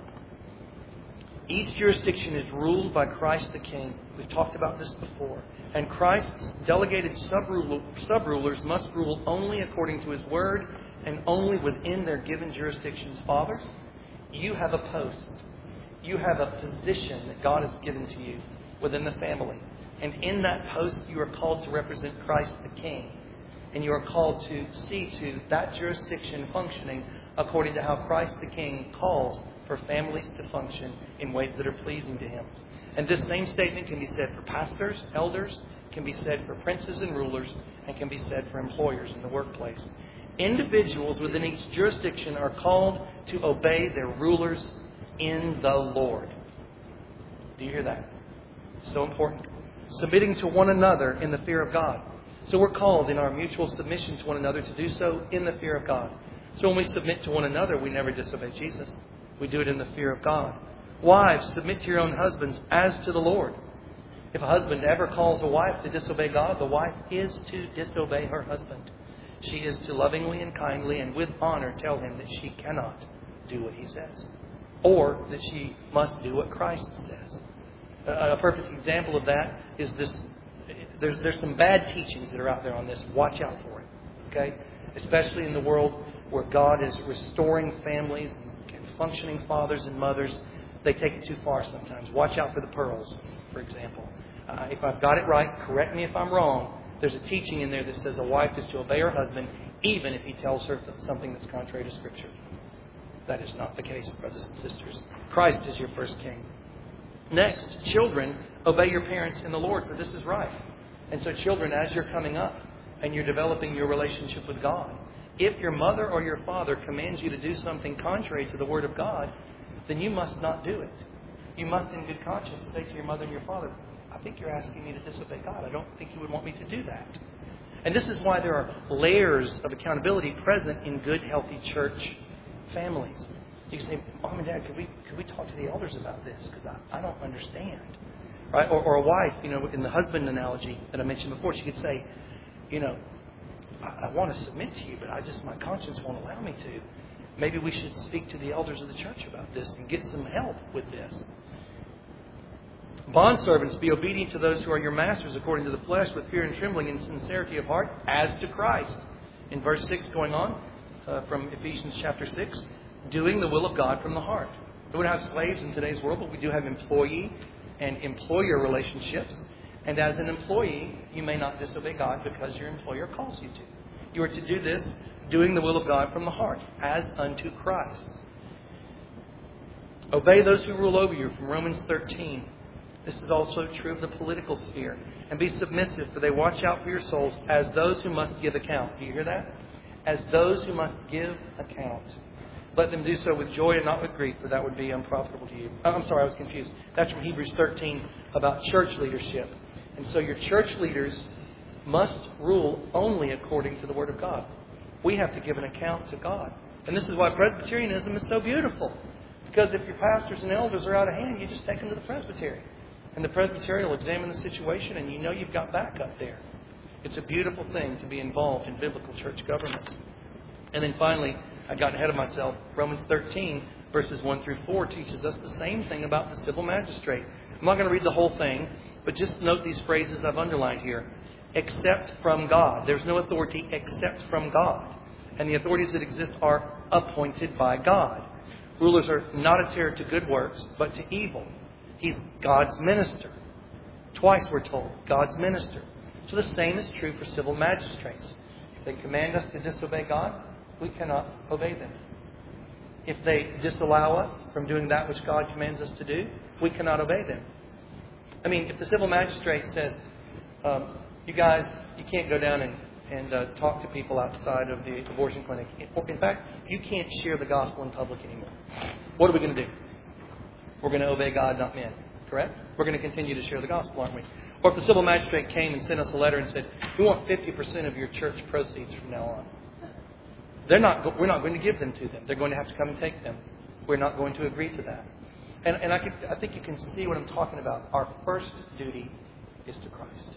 Each jurisdiction is ruled by Christ the King. We've talked about this before. And Christ's delegated sub-rulers must rule only according to His word and only within their given jurisdictions. Fathers, you have a post. You have a position that God has given to you within the family. And in that post, you are called to represent Christ the King. And you are called to see to that jurisdiction functioning according to how Christ the King calls for families to function in ways that are pleasing to Him. And this same statement can be said for pastors, elders, can be said for princes and rulers, and can be said for employers in the workplace. Individuals within each jurisdiction are called to obey their rulers in the Lord. Do you hear that? So important. Submitting to one another in the fear of God. So we're called in our mutual submission to one another to do so in the fear of God. So when we submit to one another, we never disobey Jesus. We do it in the fear of God. Wives, submit to your own husbands as to the Lord. If a husband ever calls a wife to disobey God, the wife is to disobey her husband. She is to lovingly and kindly and with honor tell him that she cannot do what he says, or that she must do what Christ says. A perfect example of that is this. There's, there's some bad teachings that are out there on this. Watch out for it. Okay? Especially in the world where God is restoring families and functioning fathers and mothers. They take it too far sometimes. Watch out for the pearls, for example. Uh, if I've got it right, correct me if I'm wrong. There's a teaching in there that says a wife is to obey her husband even if he tells her something that's contrary to Scripture. That is not the case, brothers and sisters. Christ is your first king. Next, children, obey your parents in the Lord, for this is right. And so children, as you're coming up and you're developing your relationship with God, if your mother or your father commands you to do something contrary to the Word of God, then you must not do it. You must in good conscience say to your mother and your father, I think you're asking me to disobey God. I don't think you would want me to do that. And this is why there are layers of accountability present in good, healthy church families. You can say, Mom and Dad, could we could we talk to the elders about this? Because I, I don't understand. Right? Or, or a wife, you know, in the husband analogy that I mentioned before, she could say, you know, I, I want to submit to you, but I just, my conscience won't allow me to. Maybe we should speak to the elders of the church about this and get some help with this. Bondservants, be obedient to those who are your masters according to the flesh, with fear and trembling and sincerity of heart, as to Christ. In verse six going on, uh, from Ephesians chapter six, doing the will of God from the heart. We don't have slaves in today's world, but we do have employee and employer relationships. And as an employee, you may not disobey God because your employer calls you to. You are to do this doing the will of God from the heart, as unto Christ. Obey those who rule over you, from Romans thirteen. This is also true of the political sphere. And be submissive, for they watch out for your souls as those who must give account. Do you hear that? As those who must give account. Let them do so with joy and not with grief, for that would be unprofitable to you. I'm sorry, I was confused. That's from Hebrews thirteen about church leadership. And so your church leaders must rule only according to the Word of God. We have to give an account to God. And this is why Presbyterianism is so beautiful. Because if your pastors and elders are out of hand, you just take them to the presbytery. And the presbytery will examine the situation, and you know you've got backup there. It's a beautiful thing to be involved in biblical church government. And then finally, I got ahead of myself. Romans thirteen, verses one through four, teaches us the same thing about the civil magistrate. I'm not going to read the whole thing, but just note these phrases I've underlined here. Except from God. There's no authority except from God. And the authorities that exist are appointed by God. Rulers are not a terror to good works, but to evil. He's God's minister. Twice we're told, God's minister. So the same is true for civil magistrates. If they command us to disobey God, we cannot obey them. If they disallow us from doing that which God commands us to do, we cannot obey them. I mean, if the civil magistrate says, um, you guys, you can't go down and, and uh, talk to people outside of the abortion clinic. In fact, you can't share the gospel in public anymore. What are we going to do? We're going to obey God, not men. Correct? We're going to continue to share the gospel, aren't we? Or if the civil magistrate came and sent us a letter and said, we want fifty percent of your church proceeds from now on. They're not, we're not going to give them to them. They're going to have to come and take them. We're not going to agree to that. And, and I, could, I think you can see what I'm talking about. Our first duty is to Christ.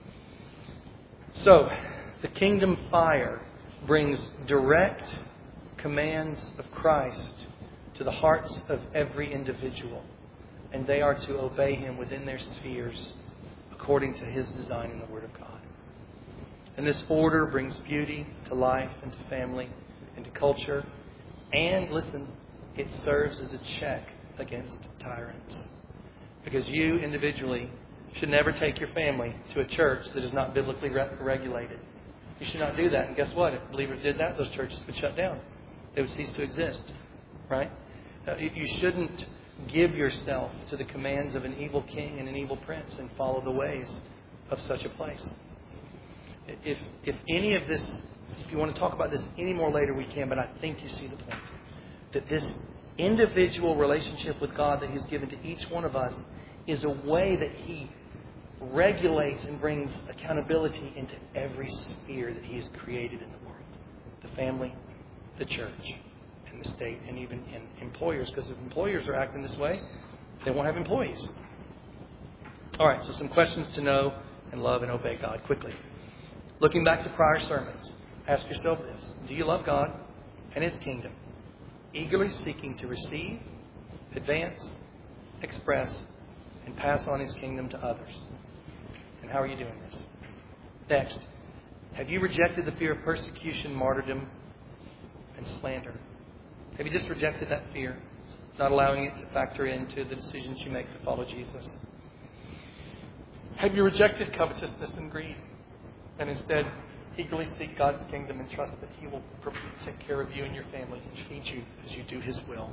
So, the kingdom fire brings direct commands of Christ to the hearts of every individual. And they are to obey Him within their spheres according to His design in the Word of God. And this order brings beauty to life and to family and to culture. And, listen, it serves as a check against tyrants. Because you individually should never take your family to a church that is not biblically re- regulated. You should not do that. And guess what? If believers did that, those churches would shut down. They would cease to exist. Right? Uh, you shouldn't give yourself to the commands of an evil king and an evil prince and follow the ways of such a place. If, if any of this, if you want to talk about this any more later, we can, but I think you see the point. That this individual relationship with God that He's given to each one of us is a way that He regulates and brings accountability into every sphere that He has created in the world. The family, the church, and the state, and even in employers. Because if employers are acting this way, they won't have employees. All right, so some questions to know and love and obey God quickly. Looking back to prior sermons, ask yourself this. Do you love God and His kingdom? Eagerly seeking to receive, advance, express, and pass on His kingdom to others. And how are you doing this? Next, have you rejected the fear of persecution, martyrdom, and slander? Have you just rejected that fear, not allowing it to factor into the decisions you make to follow Jesus? Have you rejected covetousness and greed, and instead eagerly seek God's kingdom and trust that He will take care of you and your family and feed you as you do His will?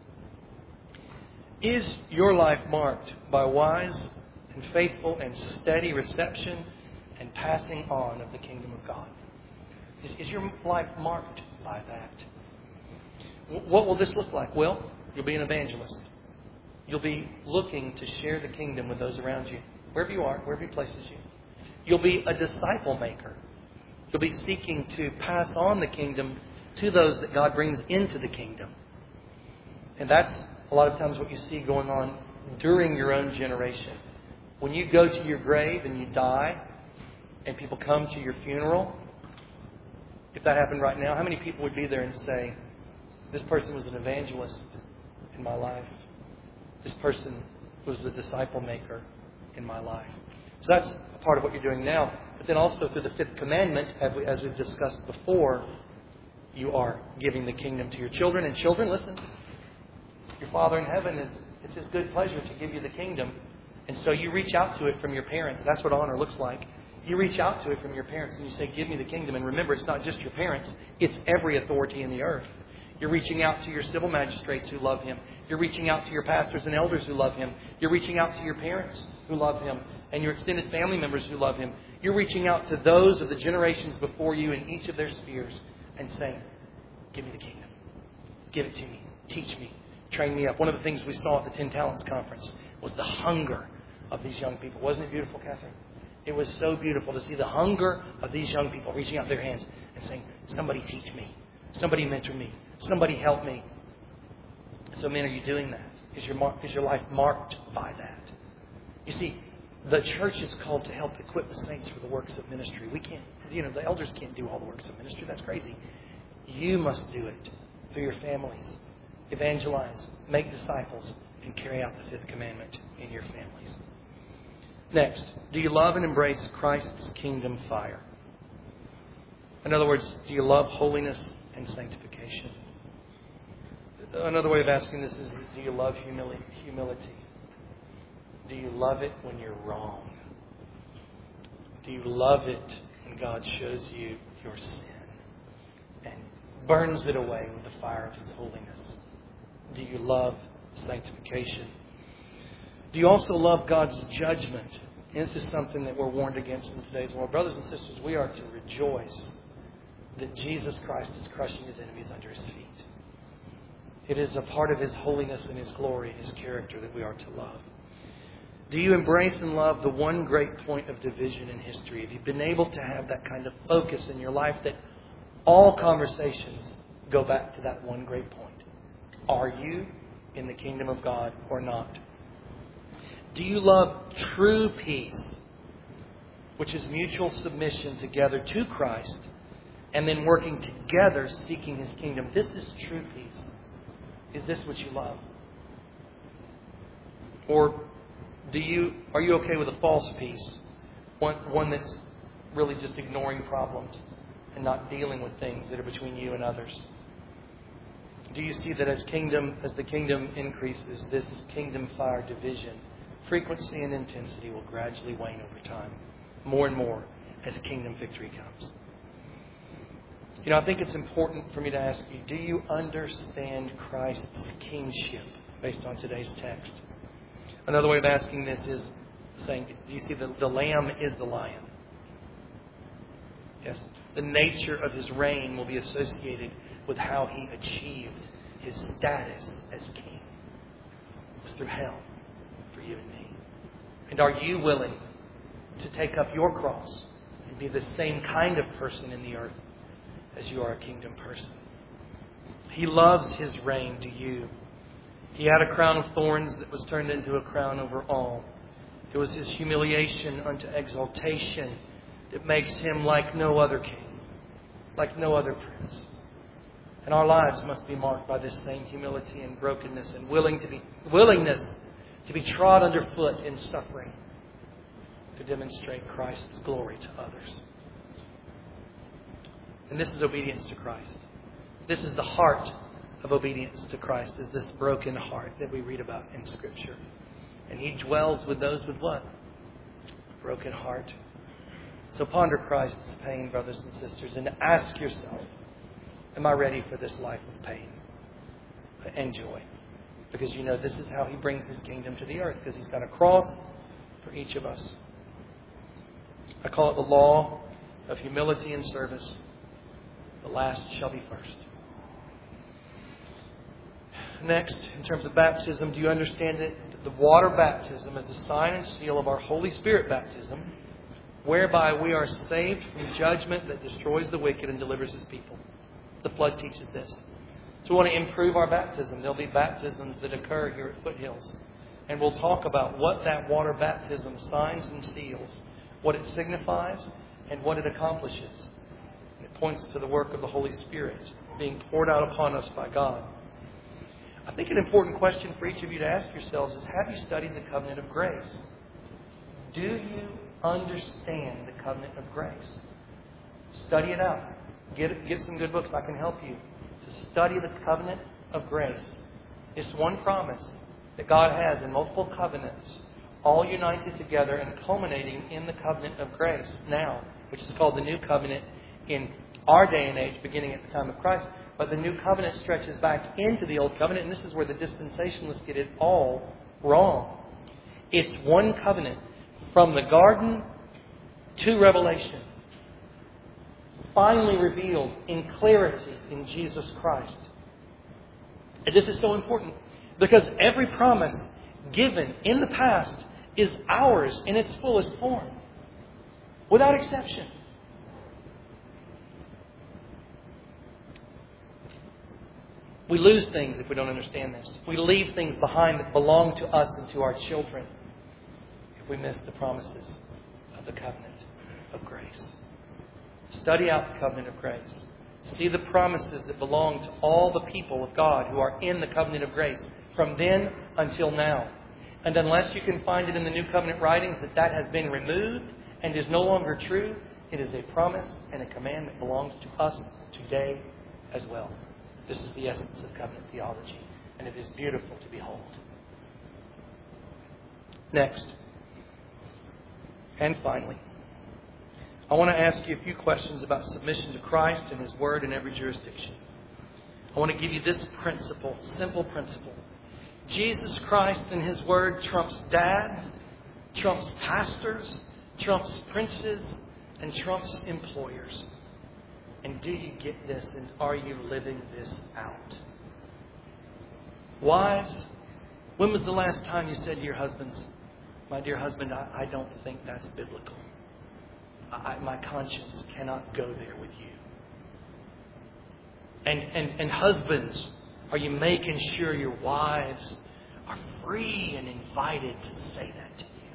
Is your life marked by wise and faithful and steady reception and passing on of the kingdom of God? Is, is your life marked by that? What will this look like? Well, you'll be an evangelist. You'll be looking to share the kingdom with those around you, wherever you are, wherever He places you. You'll be a disciple maker. You'll be seeking to pass on the kingdom to those that God brings into the kingdom. And that's a lot of times what you see going on during your own generation. When you go to your grave and you die, and people come to your funeral, if that happened right now, how many people would be there and say, this person was an evangelist in my life. This person was a disciple maker in my life. So that's a part of what you're doing now. But then also through the fifth commandment, as we've discussed before, you are giving the kingdom to your children. And children, listen, Your Father in heaven is, it's His good pleasure to give you the kingdom. And so you reach out to it from your parents. That's what honor looks like. You reach out to it from your parents and you say, give me the kingdom. And remember, it's not just your parents. It's every authority in the earth. You're reaching out to your civil magistrates who love Him. You're reaching out to your pastors and elders who love Him. You're reaching out to your parents who love Him and your extended family members who love Him. You're reaching out to those of the generations before you in each of their spheres and saying, give me the kingdom. Give it to me. Teach me. Train me up. One of the things we saw at the Ten Talents Conference was the hunger of these young people. Wasn't it beautiful, Catherine? It was so beautiful to see the hunger of these young people reaching out their hands and saying, somebody teach me. Somebody mentor me. Somebody help me. So men, are you doing that? Is your, mar- is your life marked by that? You see, the church is called to help equip the saints for the works of ministry. We can't, you know, the elders can't do all the works of ministry. That's crazy. You must do it through your families. Evangelize, make disciples, and carry out the fifth commandment in your families. Next, do you love and embrace Christ's kingdom fire? In other words, do you love holiness and sanctification? Another way of asking this is, do you love humility? humility? Do you love it when you're wrong? Do you love it when God shows you your sin and burns it away with the fire of His holiness? Do you love sanctification? Do you also love God's judgment? And this is something that we're warned against in today's world. Brothers and sisters, we are to rejoice that Jesus Christ is crushing His enemies under His feet. It is a part of His holiness and His glory, His character that we are to love. Do you embrace and love the one great point of division in history? Have you been able to have that kind of focus in your life that all conversations go back to that one great point? Are you in the kingdom of God or not? Do you love true peace, which is mutual submission together to Christ and then working together seeking His kingdom? This is true peace. Is this what you love? Or do you are you okay with a false peace? One, one that's really just ignoring problems and not dealing with things that are between you and others? Do you see that as kingdom, as the kingdom increases, this kingdom fire division, frequency and intensity will gradually wane over time, more and more as kingdom victory comes? You know, I think it's important for me to ask you, do you understand Christ's kingship based on today's text? Another way of asking this is saying, do you see that the Lamb is the lion? Yes, the nature of His reign will be associated with how He achieved His status as king. It was through hell for you and me. And are you willing to take up your cross and be the same kind of person in the earth as you are a kingdom person? He loves His reign to you. He had a crown of thorns that was turned into a crown over all. It was His humiliation unto exaltation that makes Him like no other king, like no other prince. And our lives must be marked by this same humility and brokenness and willing to be willingness to be trod underfoot in suffering to demonstrate Christ's glory to others. And this is obedience to Christ. This is the heart of obedience to Christ, is this broken heart that we read about in Scripture. And He dwells with those with what? A broken heart. So ponder Christ's pain, brothers and sisters, and ask yourself, am I ready for this life of pain and joy? Because you know this is how He brings His kingdom to the earth, because He's got a cross for each of us. I call it the law of humility and service. The last shall be first. Next, in terms of baptism, do you understand it? The water baptism is a sign and seal of our Holy Spirit baptism, whereby we are saved from judgment that destroys the wicked and delivers His people. The flood teaches this. So we want to improve our baptism. There'll be baptisms that occur here at Foothills. And we'll talk about what that water baptism signs and seals, what it signifies, and what it accomplishes. And it points to the work of the Holy Spirit being poured out upon us by God. I think an important question for each of you to ask yourselves is, have you studied the covenant of grace? Do you understand the covenant of grace? Study it out. Get, get some good books. I can help you to study the covenant of grace It's one promise that God has in multiple covenants, all united together and culminating in the covenant of grace now, which is called the New Covenant in our day and age, beginning at the time of Christ. But the New Covenant stretches back into the Old Covenant, and this is where the dispensationalists get it all wrong. It's one covenant from the garden to Revelation, finally revealed in clarity in Jesus Christ. And this is so important because every promise given in the past is ours in its fullest form, without exception. We lose things if we don't understand this. We leave things behind that belong to us and to our children if we miss the promises of the covenant of grace. Study out the covenant of grace. See the promises that belong to all the people of God who are in the covenant of grace from then until now. And unless you can find it in the New Covenant writings that that has been removed and is no longer true, it is a promise and a command that belongs to us today as well. This is the essence of covenant theology, and it is beautiful to behold. Next, and finally, I want to ask you a few questions about submission to Christ and His Word in every jurisdiction. I want to give you this principle, simple principle. Jesus Christ and His Word trumps dads, trumps pastors, trumps princes, and trumps employers. And do you get this? And are you living this out? Wives, when was the last time you said to your husbands, my dear husband, I, I don't think that's biblical. I, my conscience cannot go there with you. And, and, and husbands, are you making sure your wives are free and invited to say that to you?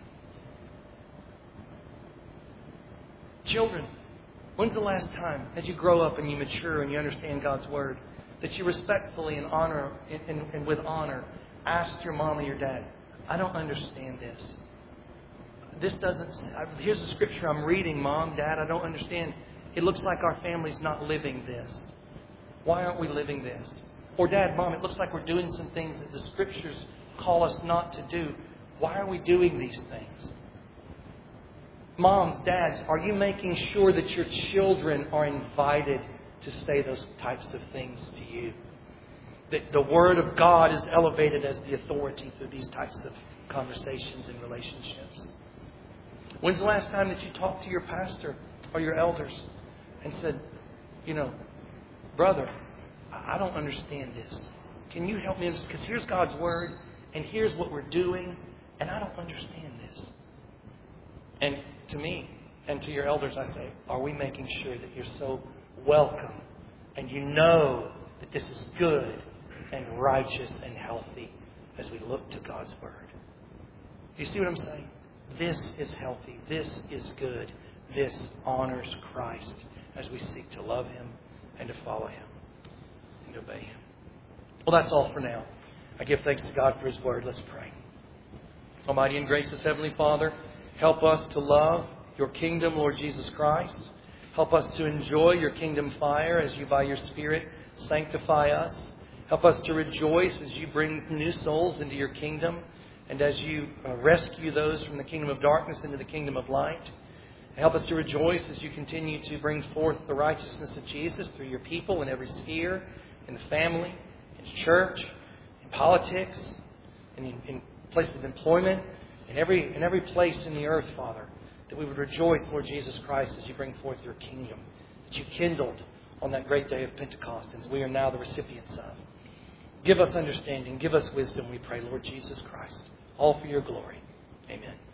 Children, when's the last time, as you grow up and you mature and you understand God's Word, that you respectfully and honor and, and, and with honor asked your mom or your dad, I don't understand this. This doesn't, here's the scripture I'm reading, Mom, Dad, I don't understand. It looks like our family's not living this. Why aren't we living this? Or Dad, Mom, it looks like we're doing some things that the scriptures call us not to do. Why are we doing these things? Moms, dads, are you making sure that your children are invited to say those types of things to you? That the Word of God is elevated as the authority through these types of conversations and relationships. When's the last time that you talked to your pastor or your elders and said, you know, brother, I don't understand this. Can you help me? Because here's God's Word and here's what we're doing and I don't understand this. And to me and to your elders, I say, are we making sure that you're so welcome and you know that this is good and righteous and healthy as we look to God's Word? Do you see what I'm saying? This is healthy. This is good. This honors Christ as we seek to love Him and to follow Him and obey Him. Well, that's all for now. I give thanks to God for His Word. Let's pray. Almighty and gracious Heavenly Father, help us to love Your kingdom, Lord Jesus Christ. Help us to enjoy Your kingdom fire as You by Your Spirit sanctify us. Help us to rejoice as You bring new souls into Your kingdom and as You uh, rescue those from the kingdom of darkness into the kingdom of light. And help us to rejoice as You continue to bring forth the righteousness of Jesus through Your people in every sphere, in the family, in church, in politics, and in, in places of employment, in every, in every place in the earth, Father, that we would rejoice, Lord Jesus Christ, as You bring forth Your kingdom that You kindled on that great day of Pentecost and we are now the recipients of. Give us understanding. Give us wisdom, we pray, Lord Jesus Christ. All for Your glory. Amen.